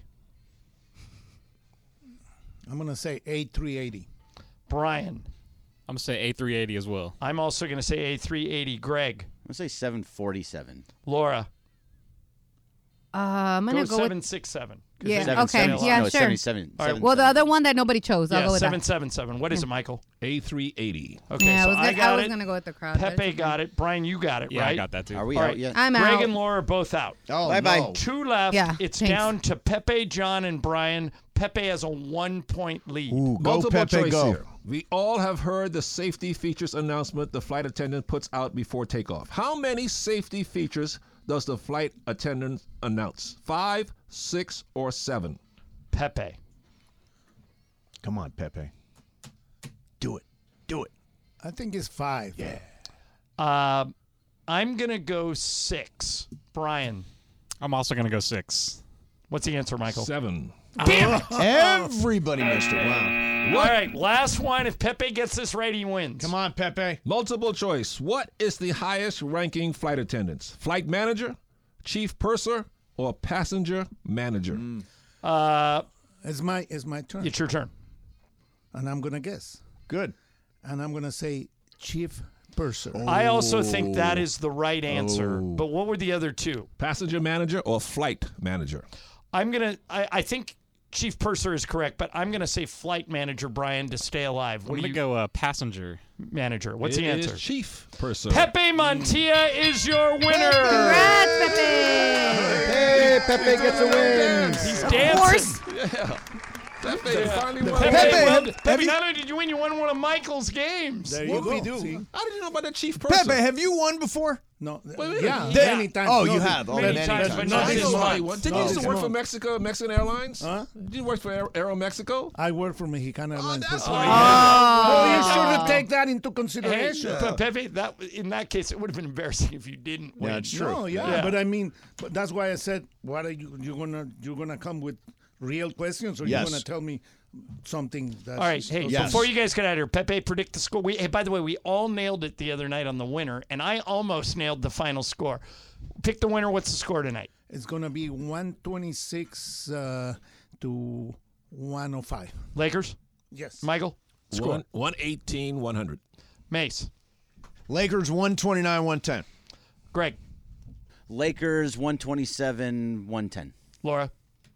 I'm going to say A three eighty. Brian. I'm going to say A three eighty as well. I'm also going to say A three eighty. Greg. I'm gonna say seven forty-seven. Laura. Uh, I'm Go gonna go, seven with six seven. yeah. Seven, okay, seven, yeah, no, sure. seventy-seven. All right, seven, Well, the seven. other one that nobody chose, I'll Yeah, go with seven that. seven seven. What is it, Michael? A three eighty. Okay, Yeah, so I was gonna, I got was it. gonna go with the crowd. but Pepe it's got okay. it. Brian, you got it, Yeah, right? I got that too. Are we All out right. yet? I'm Greg out. and Laura are both out. Oh, Bye-bye. no. Two left. Yeah, it's thanks. down to Pepe, John, and Brian. Pepe has a one-point lead. Ooh, go Multiple Pepe, choice go. here. We all have heard the safety features announcement the flight attendant puts out before takeoff. How many safety features does the flight attendant announce? Five, six, or seven? Pepe. Come on, Pepe. Do it. Do it. I think it's five. Yeah. Uh, I'm going to go six. Brian. I'm also going to go six. What's the answer, Michael? Seven. Damn it. Everybody missed it. Wow. All right, last one. If Pepe gets this right, he wins. Come on, Pepe. Multiple choice. What is the highest ranking flight attendants? Flight manager, chief purser, or passenger manager? Uh, It's my it's my turn. it's your turn. And I'm gonna guess. Good. And I'm gonna say chief purser. I also think that is the right answer. But what were the other two? Passenger manager or flight manager? I'm gonna. I, I think Chief Purser is correct, but I'm gonna say flight manager Brian to stay alive. I'm What going do to you go uh, passenger. manager? What's It the answer? is chief purser. Pepe Montilla is your winner. Congrats, Pepe. Hey, Pepe gets a win. He's Of dancing. course. Yeah. Pepe finally won. Pepe, Pepe, won- have- Pepe, have you- not only did you win, you won one of Michael's games. There you Whoopie go. doo. See? How did you know about the chief purser? Pepe, have you won before? No. wait, yeah. yeah. Many times. Oh, No, you the- have. Oh, many many times, times. but No, not I this didn't know month. you won. Did No, you used this to work for month. Mexico, Mexican Airlines? Huh? Did you work for Aer- Aero Mexico? I work for Mexicana Airlines. that's for why twenty you- years. Oh. Oh, you should take that into Hey, consideration. but Pepe, that in that case, it would have been embarrassing if you didn't win. Yeah, it's true. No, yeah, Yeah. but I mean, but that's why I said, what are you? You're gonna you're gonna come with real questions, or Yes. you're gonna tell me something that's All right, hey, Yes. before you guys get out of here, Pepe, predict the score. We, hey, by the way, we all nailed it the other night on the winner, and I almost nailed the final score. Pick the winner. What's the score tonight? It's gonna be one twenty-six uh, to one oh five. Lakers? Yes. Michael? Score. One, one eighteen, one hundred. Mace? Lakers one twenty-nine, one ten. Greg? Lakers one twenty-seven, one ten. Laura?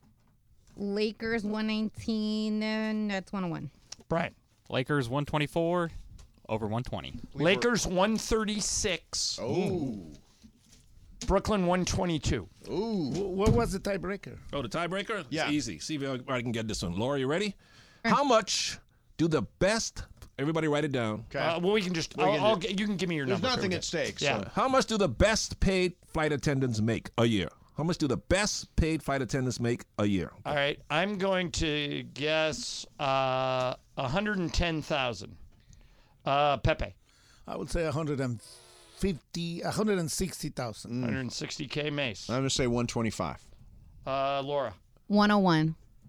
Lakers one nineteen, and that's one oh one. Brian? Lakers one twenty-four over one twenty. Lakers one thirty-six. Oh. Brooklyn one twenty-two. Ooh. Wh- What was the tiebreaker? Oh, the tiebreaker? Yeah. It's easy. See if I can get this one. Laura, you ready? How much do the best, everybody write it down. Okay. Uh, well, we can just, We I'll, can I'll, do- get- you can give me your There's number. nothing Okay. at stake. Yeah. So. How much do the best paid flight attendants make a year? How much do the best paid flight attendants make a year? All right, I'm going to guess uh, one hundred ten thousand. Uh, Pepe? I would say one hundred fifty, one hundred sixty thousand. one hundred sixty K. Mace? I'm going to say one twenty-five. Uh, Laura? one oh one.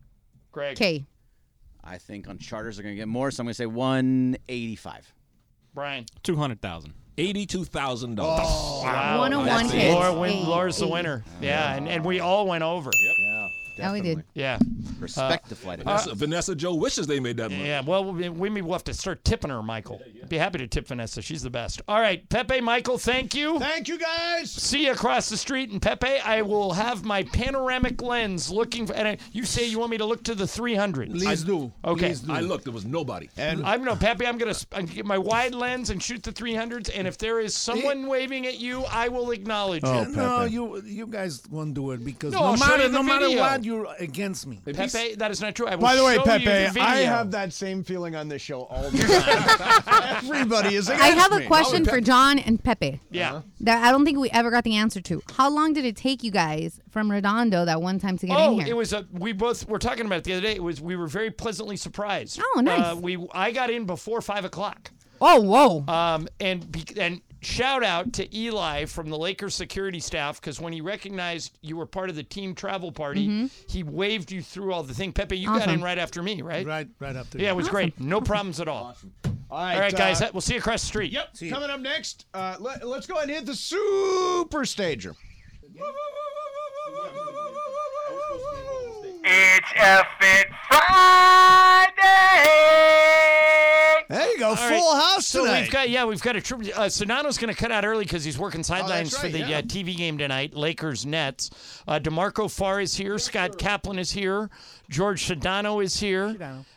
Greg. K. I think on charters they're going to get more, so I'm going to say one eighty-five. Brian. two hundred thousand. eighty-two thousand dollars. Oh, wow. one oh one That's- kids. Laura win, Eight, Laura's the eight. winner. Yeah, and, and we all went over. Yep. Yeah. Oh, we did. Yeah. Respect Uh, the flight Vanessa, attendants. Vanessa Joe wishes they made that money. Yeah, well, we, we may- we'll have to start tipping her, Michael. Be happy to tip Vanessa. She's the best. All right, Pepe, Michael, thank you. Thank you, guys. See you across the street. And Pepe, I will have my panoramic lens looking for. And I, you say you want me to look to the three hundred. Please do. Okay. Please do. I looked, there was nobody. And I'm no Pepe. I'm gonna, sp- I'm gonna get my wide lens and shoot the three hundreds. And if there is someone waving at you, I will acknowledge Oh, it. no, Pepe. you you guys won't do it because No, no, I'll show matter you the no matter video. what, you're against me. Pepe, that is not true. I will by the way, show Pepe, you the video. I have that same feeling on this show all the time. Everybody is against I have a me. question for John and Pepe. Yeah. That I don't think we ever got the answer to. How long did it take you guys from Redondo that one time to get Oh, in here? it was a. We both were talking about it the other day. It was we were very pleasantly surprised. Oh, nice. Uh, we I got in before five o'clock. Oh, whoa. Um, and be- and shout out to Eli from the Lakers security staff because when he recognized you were part of the team travel party, Mhm. he waved you through all the thing. Pepe, you got Awesome. in right after me, right? Right, right after. Yeah, it was Awesome. great. No problems at all. All right, All right, guys. uh, we'll see you across the street. Yep. Coming up next, uh, let, let's go ahead and hit the super stager. It's a Fit Friday. There you go, All full right, house so tonight. we've got yeah, we've got a trip. Uh, Sedano's going to cut out early because he's working sidelines right, for the yeah. uh, T V game tonight. Lakers Nets. Uh, Demarco Farr is here. Scott Kaplan is here. George Sedano is here.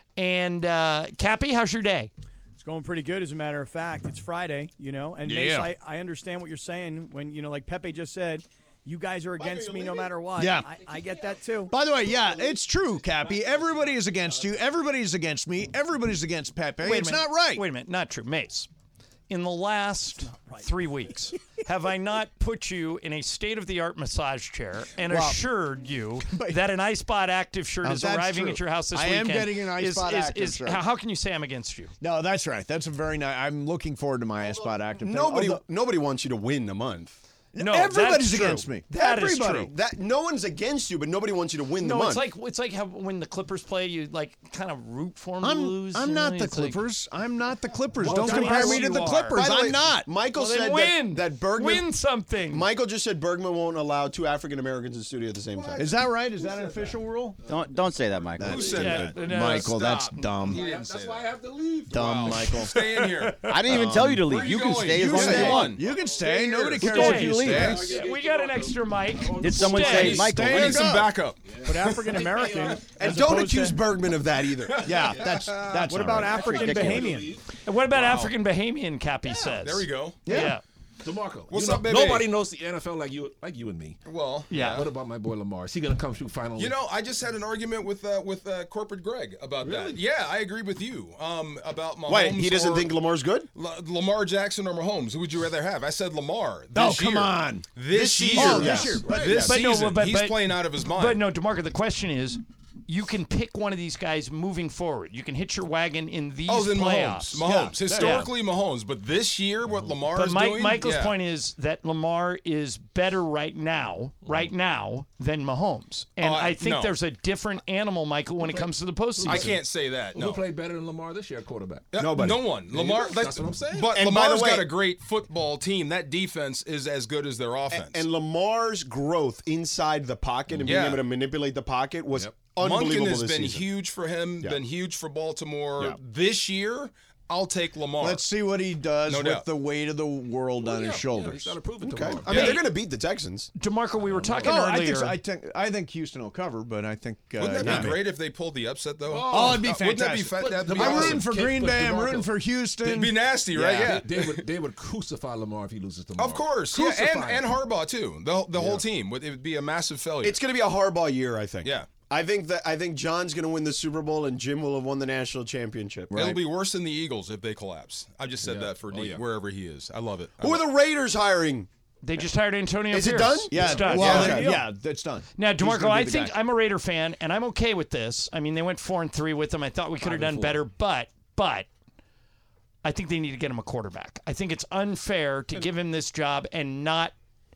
And uh, Cappy, how's your day? It's going pretty good, as a matter of fact. It's Friday, you know, and Yeah. Mace, I, I understand what you're saying when, you know, like Pepe just said, you guys are against me no matter what. Yeah. I, I get that too. By the way, yeah, it's true, Cappy. Everybody is against you. Everybody's against me. Everybody's against Pepe. Wait a it's minute. not right. Wait a minute. Not true. Mace, in the last three weeks, have I not put you in a state-of-the-art massage chair and Well, assured you that an iSpot Active shirt Now, is that's arriving true. at your house this I am weekend? getting an is- iSpot is- Active is- shirt. How, how can you say I'm against you? No, that's right. That's a very nice. I'm looking forward to my iSpot Active. thing. Nobody, Although- nobody wants you to win a month. No, everybody's that's true. against me. That is Everybody. true. That no one's against you, but nobody wants you to win the No, month. it's like it's like how when the Clippers play, you like kind of root for them to I'm, lose. I'm you not know? the It's like- Clippers. I'm not the Clippers. Well, Don't tell me compare how me to you the are. Clippers. By the I'm way, not. Michael Well, then said win. that, that Bergman Win something. Michael just said Bergman won't allow two African Americans in the studio at the same time. Is that right? Is that an official rule? Don't don't say that, Michael. Who said Yeah, that? no, Michael, stop. that's dumb. He didn't say That's that. why I have to leave. Dumb, Michael. Stay in here. I didn't even tell you to leave. You can stay as You long as stay. you want. You can stay. Nobody Who cares told if you you to leave? stay. We got an extra mic. Did someone Stay. say, Michael? Stay We or need some go. backup. But African American. And as don't opposed accuse to- Bergman of that either. Yeah, that's that's. What all about right. African ridiculous. Bahamian? And what about African Bahamian? Cappy says. There we go. Yeah. Yeah. DeMarco, What's you know, up, baby? nobody knows the N F L like you, like you and me. Well, Yeah. What about my boy Lamar? Is he gonna come through finally? You know, I just had an argument with uh, with uh, corporate Greg about that. Yeah, I agree with you um, about Mahomes. Wait, he doesn't or think Lamar's good? La- Lamar Jackson or Mahomes. Who would you rather have? I said Lamar. Oh, This come year. on. This, This year. season, Oh, yes. this year. Right. This But no, season, but- he's but- playing out of his mind. But no, DeMarco, the question is, you can pick one of these guys moving forward. You can hit your wagon in these oh, then playoffs. Mahomes. Mahomes. Yeah. Historically, Mahomes. But this year, what Lamar But is Mike, doing. Michael's yeah. point is that Lamar is better right now, right now, than Mahomes. And Uh, I think no. there's a different animal, Michael, when it comes to the postseason. I can't say that. Who No. played better than Lamar this year at quarterback? Uh, Nobody. No one. There you Lamar. go. That's, That's what I'm saying. But And by the Lamar's way- got a great football team. That defense is as good as their offense. And Lamar's growth inside the pocket and being Yeah. able to manipulate the pocket was Yep. unbelievable Monken has this been season. huge for him. Yeah. Been huge for Baltimore. Yeah. This year, I'll take Lamar. Let's see what he does No with doubt. the weight of the world on his He's shoulders. got to prove it Okay. tomorrow. I mean, Yeah. they're going to beat the Texans. DeMarco, we were talking Oh, I earlier. think, so. I think I think Houston will cover, but I think uh, Wouldn't that not be me. great if they pulled the upset, though? Oh, it'd be Uh, Wouldn't that be, fantastic. fa- that'd But be the- I'm awesome. rooting for Kid, Green but Bay. I'm DeMarco- rooting for Houston. It'd be nasty, right? Yeah. They, they would they would crucify Lamar if he loses tomorrow. Of course. Yeah, Crucify and, and him. Harbaugh, too. The, the whole team. Would- It would be a massive failure. It's going to be a Harbaugh year, I think. Yeah. I think that I think John's going to win the Super Bowl and Jim will have won the national championship. It'll be worse than the Eagles if they collapse. I just said Yeah. that for Oh, D, yeah. wherever he is. I love it. I Who are love the Raiders hiring? They just hired Antonio Is it Pierce. done? Yeah, It's done. well, Yeah, then- okay. yeah, that's done. Now, He's DeMarco, gonna be I the think guy. I'm a Raider fan, and I'm okay with this. I mean, they went four and three with them. I thought we could have Five and done four. better, but but I think they need to get him a quarterback. I think it's unfair to give him this job and not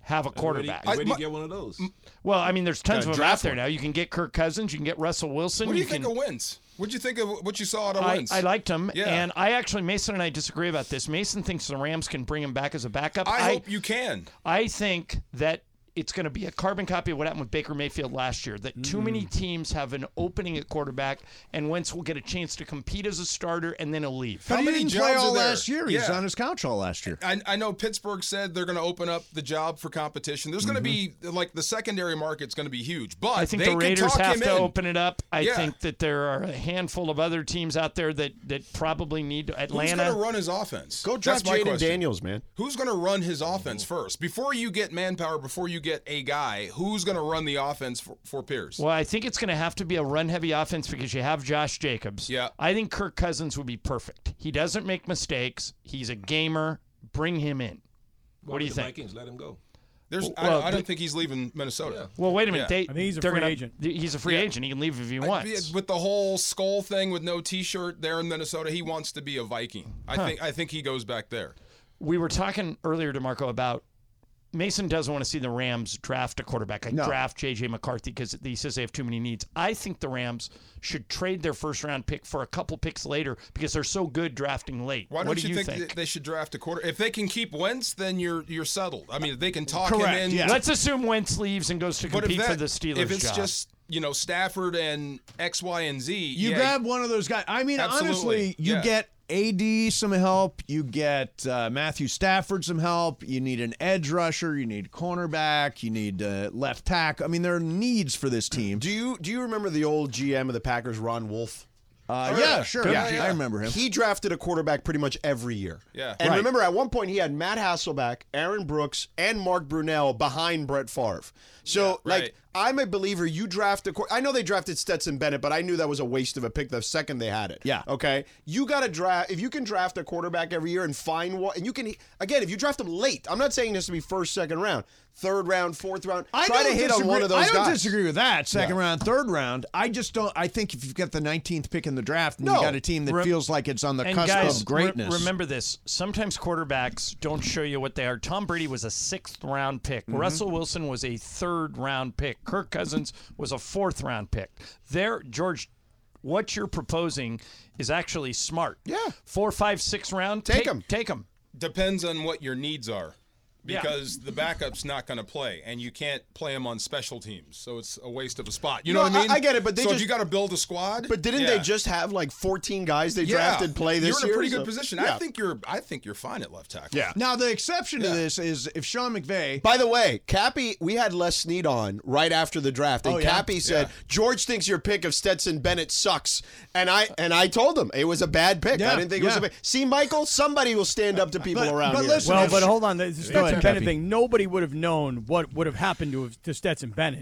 have a quarterback. Where do you, where do you get one of those? Well, I mean, there's tons Gotta of them out draft there one. now. You can get Kirk Cousins. You can get Russell Wilson. What do you, you think can, of Wentz? What'd you think of what you saw out of I, Wentz? I liked him, Yeah. and I actually Mason and I disagree about this. Mason thinks the Rams can bring him back as a backup. I, hope you can. I think that it's going to be a carbon copy of what happened with Baker Mayfield last year, that too many teams have an opening at quarterback, and Wentz will get a chance to compete as a starter, and then he'll leave. But How he many didn't play jobs all are there? last year. He's Yeah. on his couch all last year. I, I know Pittsburgh said they're going to open up the job for competition. There's going to be, like, the secondary market's going to be huge. But I think they the can Raiders talk have him to in. open it up. I Yeah. think that there are a handful of other teams out there that, that probably need Atlanta. Who's going to run his offense? Go draft That's my Jaden question. Daniels, man. Who's going to run his offense first? Before you get manpower, before you get a guy, who's going to run the offense for, for Pierce? Well, I think it's going to have to be a run-heavy offense because you have Josh Jacobs. Yeah. I think Kirk Cousins would be perfect. He doesn't make mistakes. He's a gamer. Bring him in. Why What do you the think? Vikings let him go. There's, Well, I, don't- I the- don't think he's leaving Minnesota. Well, wait a minute. Yeah. They, I think he's a they're free gonna- agent. He's a free Yeah. agent. He can leave if he I- wants. with the whole skull thing with no T-shirt there in Minnesota, he wants to be a Viking. I Huh. think I think he goes back there. We were talking earlier, DeMarco, about Mason doesn't want to see the Rams draft a quarterback. I No. draft J J McCarthy because he says they have too many needs. I think the Rams should trade their first round pick for a couple picks later because they're so good drafting late. Why what don't do you, you think, think? that they should draft a quarter? If they can keep Wentz, then you're you're settled. I mean, they can talk him Correct. in. Yeah. Let's assume Wentz leaves and goes to But if compete that- for the Steelers If it's job. just you know Stafford and X, Y, and Z, You yeah, grab one of those guys. I mean, Absolutely. honestly, you Yeah. get A D some help. You get uh, Matthew Stafford some help. You need an edge rusher. You need cornerback. You need uh, left tackle. I mean, there are needs for this team. Do you do you remember the old G M of the Packers, Ron Wolf? Uh, yeah, sure. Yeah, I remember him. He drafted a quarterback pretty much every year. Yeah. And Right. remember, at one point, he had Matt Hasselbeck, Aaron Brooks, and Mark Brunell behind Brett Favre. So, Yeah, right. like, I'm a believer you draft a quar- I know they drafted Stetson Bennett, but I knew that was a waste of a pick the second they had it. Yeah. Okay? You got to draft, if you can draft a quarterback every year and find one, and you can, again, if you draft them late, I'm not saying it has to be first, second round, third round, fourth round, I try to don't hit on disagree- one of those I don't guys. disagree with that. Second Yeah. round, third round. I just don't. I think if you've got the nineteenth pick in the draft and No. you got a team that Rem- feels like it's on the and cusp guys, of greatness. re- remember this. Sometimes quarterbacks don't show you what they are. Tom Brady was a sixth round pick. Mm-hmm. Russell Wilson was a third round pick. Kirk Cousins was a fourth round pick. There, George, what you're proposing is actually smart. Yeah. Four, five, six round. Take 'em. Take them. depends on what your needs are. Yeah. Because the backup's not going to play, and you can't play him on special teams, so it's a waste of a spot. You No, know what I mean? I- I get it, but they so just- if you got to build a squad. But didn't yeah. they just have like fourteen guys they yeah. drafted play this You're in a year? pretty good So- position. Yeah. I think you're. I think you're fine at left tackle. Yeah. Now the exception to this is if Sean McVay. By the way, Cappy, we had Les Snead on right after the draft, and Oh, yeah? Cappy said Yeah. George thinks your pick of Stetson Bennett sucks, and I and I told him it was a bad pick. Yeah, I didn't think it was yeah. a bad. See, Michael, somebody will stand up to people But- around but here. listen, Well, if- but hold on. The Go Stetson ahead, Bennett Pepe. thing, nobody would have known what would have happened to, to Stetson Bennett.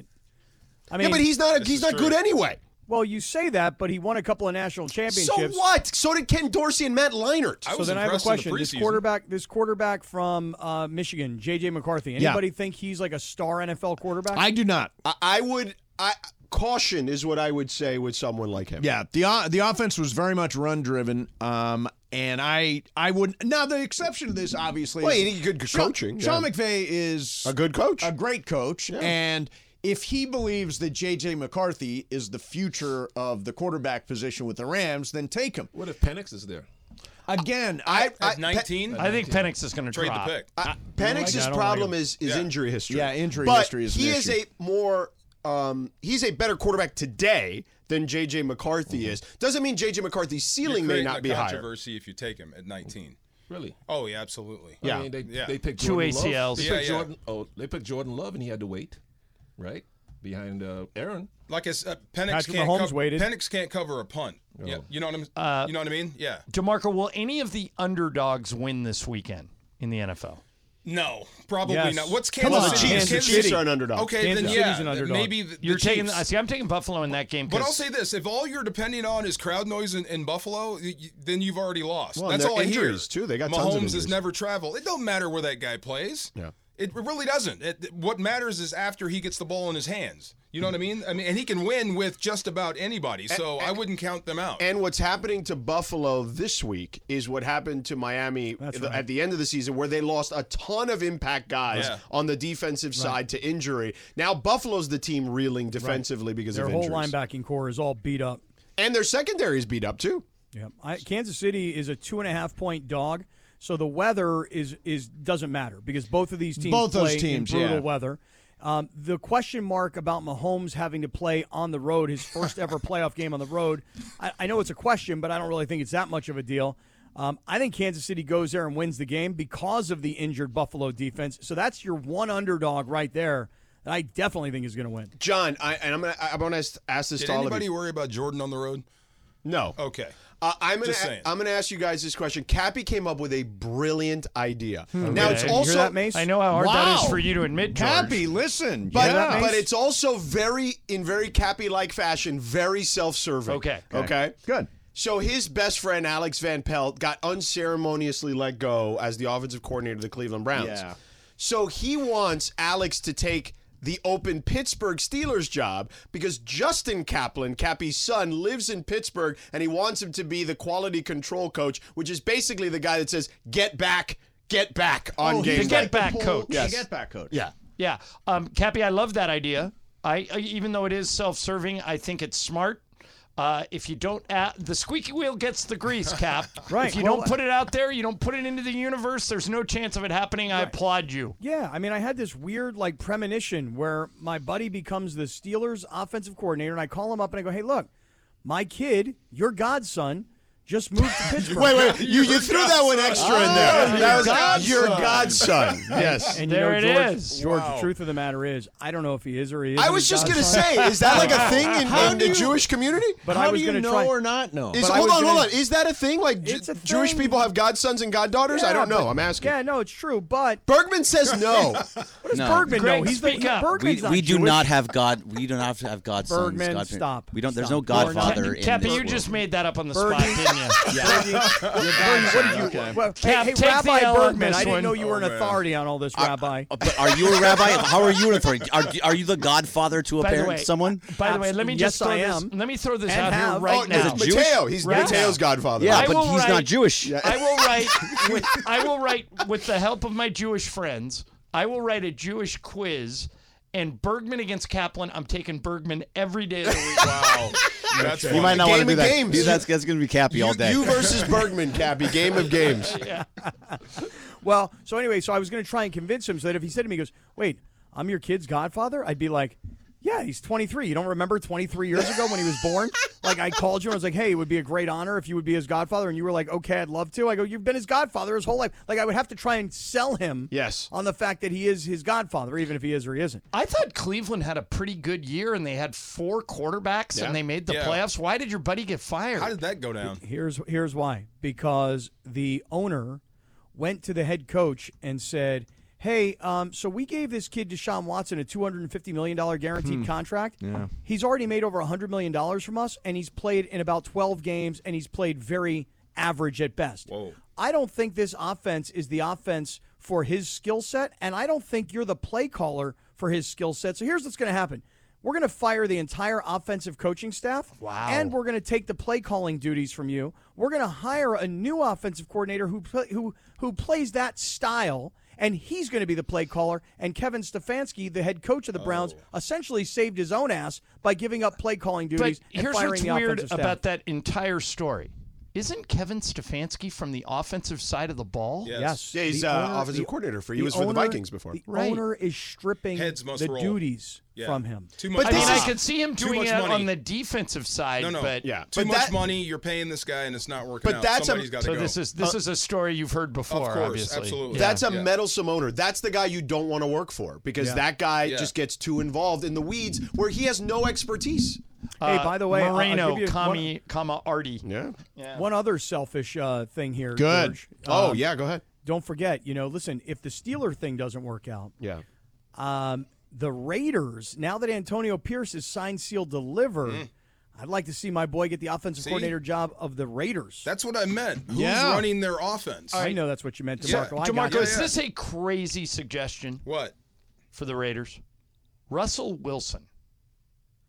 I mean, yeah, but he's not. this He's is not true. good anyway. well, you say that, but he won a couple of national championships. So what? So did Ken Dorsey and Matt Leinart. I So was then I have a impressed in the question. This preseason. quarterback, this quarterback from uh, Michigan, J J McCarthy. Yeah. Anybody think he's like a star N F L quarterback? I do not. I, I would. I caution is what I would say with someone like him. Yeah, the o- the offense was very much run driven. Um, and I I would now the exception to this obviously. Well, is you need good Sean- coaching, Sean yeah. McVay is A good coach. a great coach, and if he believes that J J McCarthy is the future of the quarterback position with the Rams, then take him. What if Penix is there? Again, I, I, At nineteen, I think Penix is going to trade drop. the pick. I, Penix's I don't problem like him. is is Yeah. injury history. Yeah, injury but history is an he issue. is a more um, he's a better quarterback today than J J McCarthy is. Doesn't mean J J McCarthy's You're ceiling may creating not a be higher. controversy if you take him at nineteen. Really? Oh yeah, absolutely. I mean, they, Yeah. they picked Two Jordan A C Ls. Love. They Yeah, picked yeah. Jordan. Oh, they picked Jordan Love, and he had to wait, right, behind uh, Aaron. Like I said, Penix Patrick can't Mahomes cover, waited. Penix can't cover a punt. Oh. Yeah, you know what I'm. Uh, you know what I mean? Yeah. DeMarco, will any of the underdogs win this weekend in the N F L? No, probably Yes. not. What's Come Kansas on, City? Chiefs. Kansas The Chiefs City. are an underdog. Okay, Kansas then City's yeah, an underdog. maybe the, You're the taking. Chiefs. I see. I'm taking Buffalo in that game. But I'll 'cause- say this: if all you're depending on is crowd noise in, in Buffalo, y- y- then you've already lost. Well, and That's their all I hear. injuries, too. They got tons of Mahomes injuries. has never traveled. It don't matter where that guy plays. Yeah. It really doesn't. It, what matters is after he gets the ball in his hands. You know what I mean? I mean, and he can win with just about anybody, so I wouldn't count them out. And what's happening to Buffalo this week is what happened to Miami That's the- right. at the end of the season, where they lost a ton of impact guys Yeah. on the defensive side to injury. Now Buffalo's the team reeling defensively because Their of whole injuries. linebacking core is all beat up. And their secondary is beat up, too. Yeah, I, Kansas City is a two and a half point dog, so the weather is is doesn't matter because both of these teams Both play those teams, in brutal yeah. weather. Um, the question mark about Mahomes having to play on the road, his first ever playoff game on the road, I, I know it's a question, but I don't really think it's that much of a deal. Um, I think Kansas City goes there and wins the game because of the injured Buffalo defense. So that's your one underdog right there that I definitely think is going to win. John, I, and I'm gonna I want to ask this Did to all of anybody you. worry about Jordan on the road? No. Okay. Uh, I'm gonna Just saying. I'm gonna ask you guys this question. Cappy came up with a brilliant idea. Hmm. Now Okay. it's You hear also that, Mace? I know how hard that is Wow. for you to admit, George. Cappy, listen. But, yeah. but it's also very, in very Cappy-like fashion, very self-serving. Okay. Okay. Good. So his best friend, Alex Van Pelt, got unceremoniously let go as the offensive coordinator of the Cleveland Browns. Yeah. So he wants Alex to take the open Pittsburgh Steelers job because Justin Kaplan, Cappy's son, lives in Pittsburgh, and he wants him to be the quality control coach, which is basically the guy that says, get back, get back on Oh, game the day. get back coach. Yes. Get back coach. Yeah. Yeah. Um, Cappy, I love that idea. I, I even though it is self-serving, I think it's smart. Uh, if you don't, add, the squeaky wheel gets the grease, Cap. Right. If you Well, don't put it out there, you don't put it into the universe. There's no chance of it happening. I applaud you. Yeah, I mean, I had this weird like premonition where my buddy becomes the Steelers offensive coordinator, and I call him up and I go, "Hey, look, my kid, your godson, just moved to Pittsburgh." Wait, wait, you, you threw that one extra in there. Oh, That was godson. your godson. Yes. And There you it know, George, is. George, Wow. the truth of the matter is, I don't know if he is or he is. I was just going to say, is that like a thing in, How in do the you- Jewish community? But How I was do you going to know try. or not know? Is, but I hold was on, gonna- hold on. Is that a thing? Like J- It's a Jewish thing. people have godsons and goddaughters? I Yeah, don't know. but- I'm asking. Yeah, no, it's true, but Bergman says no. what does No. Bergman Greg, know? He's speak the, up. We, Bergman's not we do Jewish. not have God. We do not have godsons. Bergman, godparents. stop. We don't. There's Stop. no Godfather in Cappy, this you world. just made that up on the spot, Bergie. didn't you? Bergie, what did you? Well, hey, Cap, hey, take the Rabbi L on Bergman, this I didn't one. know you were an Oh, man. authority on all this, Rabbi. Uh, But are you a rabbi? How are you an authority? Are, are you the godfather to a By the parent? way, someone? By the way, let me Yes, just throw I this. am. Let me throw this And out have. here right oh, now. no, Mateo. He's Right Mateo's now. godfather. Yeah, I but will he's write- not Jewish. I will write. With, I will write with the help of my Jewish friends. I will write a Jewish quiz. And Bergman against Kaplan, I'm taking Bergman every day of the week. Wow. That's You funny. might not Game want to do of that. games. Dude, that's that's going to be Cappy all day. You versus Bergman, Cappy. Game of games. Yeah. Well, so anyway, so I was going to try and convince him so that if he said to me, he goes, "Wait, I'm your kid's godfather," I'd be like, "Yeah, he's twenty-three. You don't remember twenty-three years ago when he was born? Like, I called you and I was like, hey, it would be a great honor if you would be his godfather,' and you were like, okay, I'd love to." I go, "You've been his godfather his whole life." Like, I would have to try and sell him Yes. on the fact that he is his godfather, even if he is or he isn't. I thought Cleveland had a pretty good year, and they had four quarterbacks, Yeah. and they made the Yeah. playoffs. Why did your buddy get fired? How did that go down? Here's here's why. Because the owner went to the head coach and said, "Hey, um, so we gave this kid Deshaun Watson a two hundred fifty million dollars guaranteed contract. Yeah. He's already made over one hundred million dollars from us, and he's played in about twelve games, and he's played very average at best. Whoa. I don't think this offense is the offense for his skill set, and I don't think you're the play caller for his skill set. So here's what's going to happen. We're going to fire the entire offensive coaching staff. Wow. And we're going to take the play calling duties from you. We're going to hire a new offensive coordinator who play, who who plays that style, and he's going to be the play caller. And Kevin Stefanski, the head coach of the Browns, essentially saved his own ass by giving up play calling But duties and here's firing what's the weird offensive staff. about that entire story. Isn't Kevin Stefanski from the offensive side of the ball? Yes. Yeah, he's The uh, owner- offensive the- coordinator for. He the was for the owner- Vikings before. The Right. owner is stripping Heads must the roll. duties Yeah. from him. Too much But I this mean, is- I could see him too doing much it money. on the defensive side, No, no. but Yeah. Too But much that- money. You're paying this guy, and it's not working But out. that's a- Somebody's got to so go. this is this is a story you've heard before, Of course, obviously. absolutely. That's a Yeah. meddlesome owner. That's the guy you don't want to work for because Yeah. that guy Yeah. just gets too involved in the weeds where he has no expertise. Hey, by the way, I'll- I'll Moreno, give you one- comma, comma, Artie. Yeah. One other selfish uh, thing here. Good. George. Oh, Um, yeah, go ahead. Don't forget, you know, listen, if the Steeler thing doesn't work out, Yeah. um, the Raiders, now that Antonio Pierce is signed, sealed, delivered, Mm. I'd like to see my boy get the offensive See? coordinator job of the Raiders. That's what I meant. Who's Yeah. running their offense? I know that's what you meant, Yeah. DeMarco. I got DeMarco, you. is yeah. this a crazy suggestion What? for the Raiders? Russell Wilson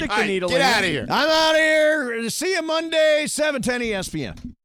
Stick All the right, needle get in out it. of here. I'm out of here. See you Monday, seven ten E S P N.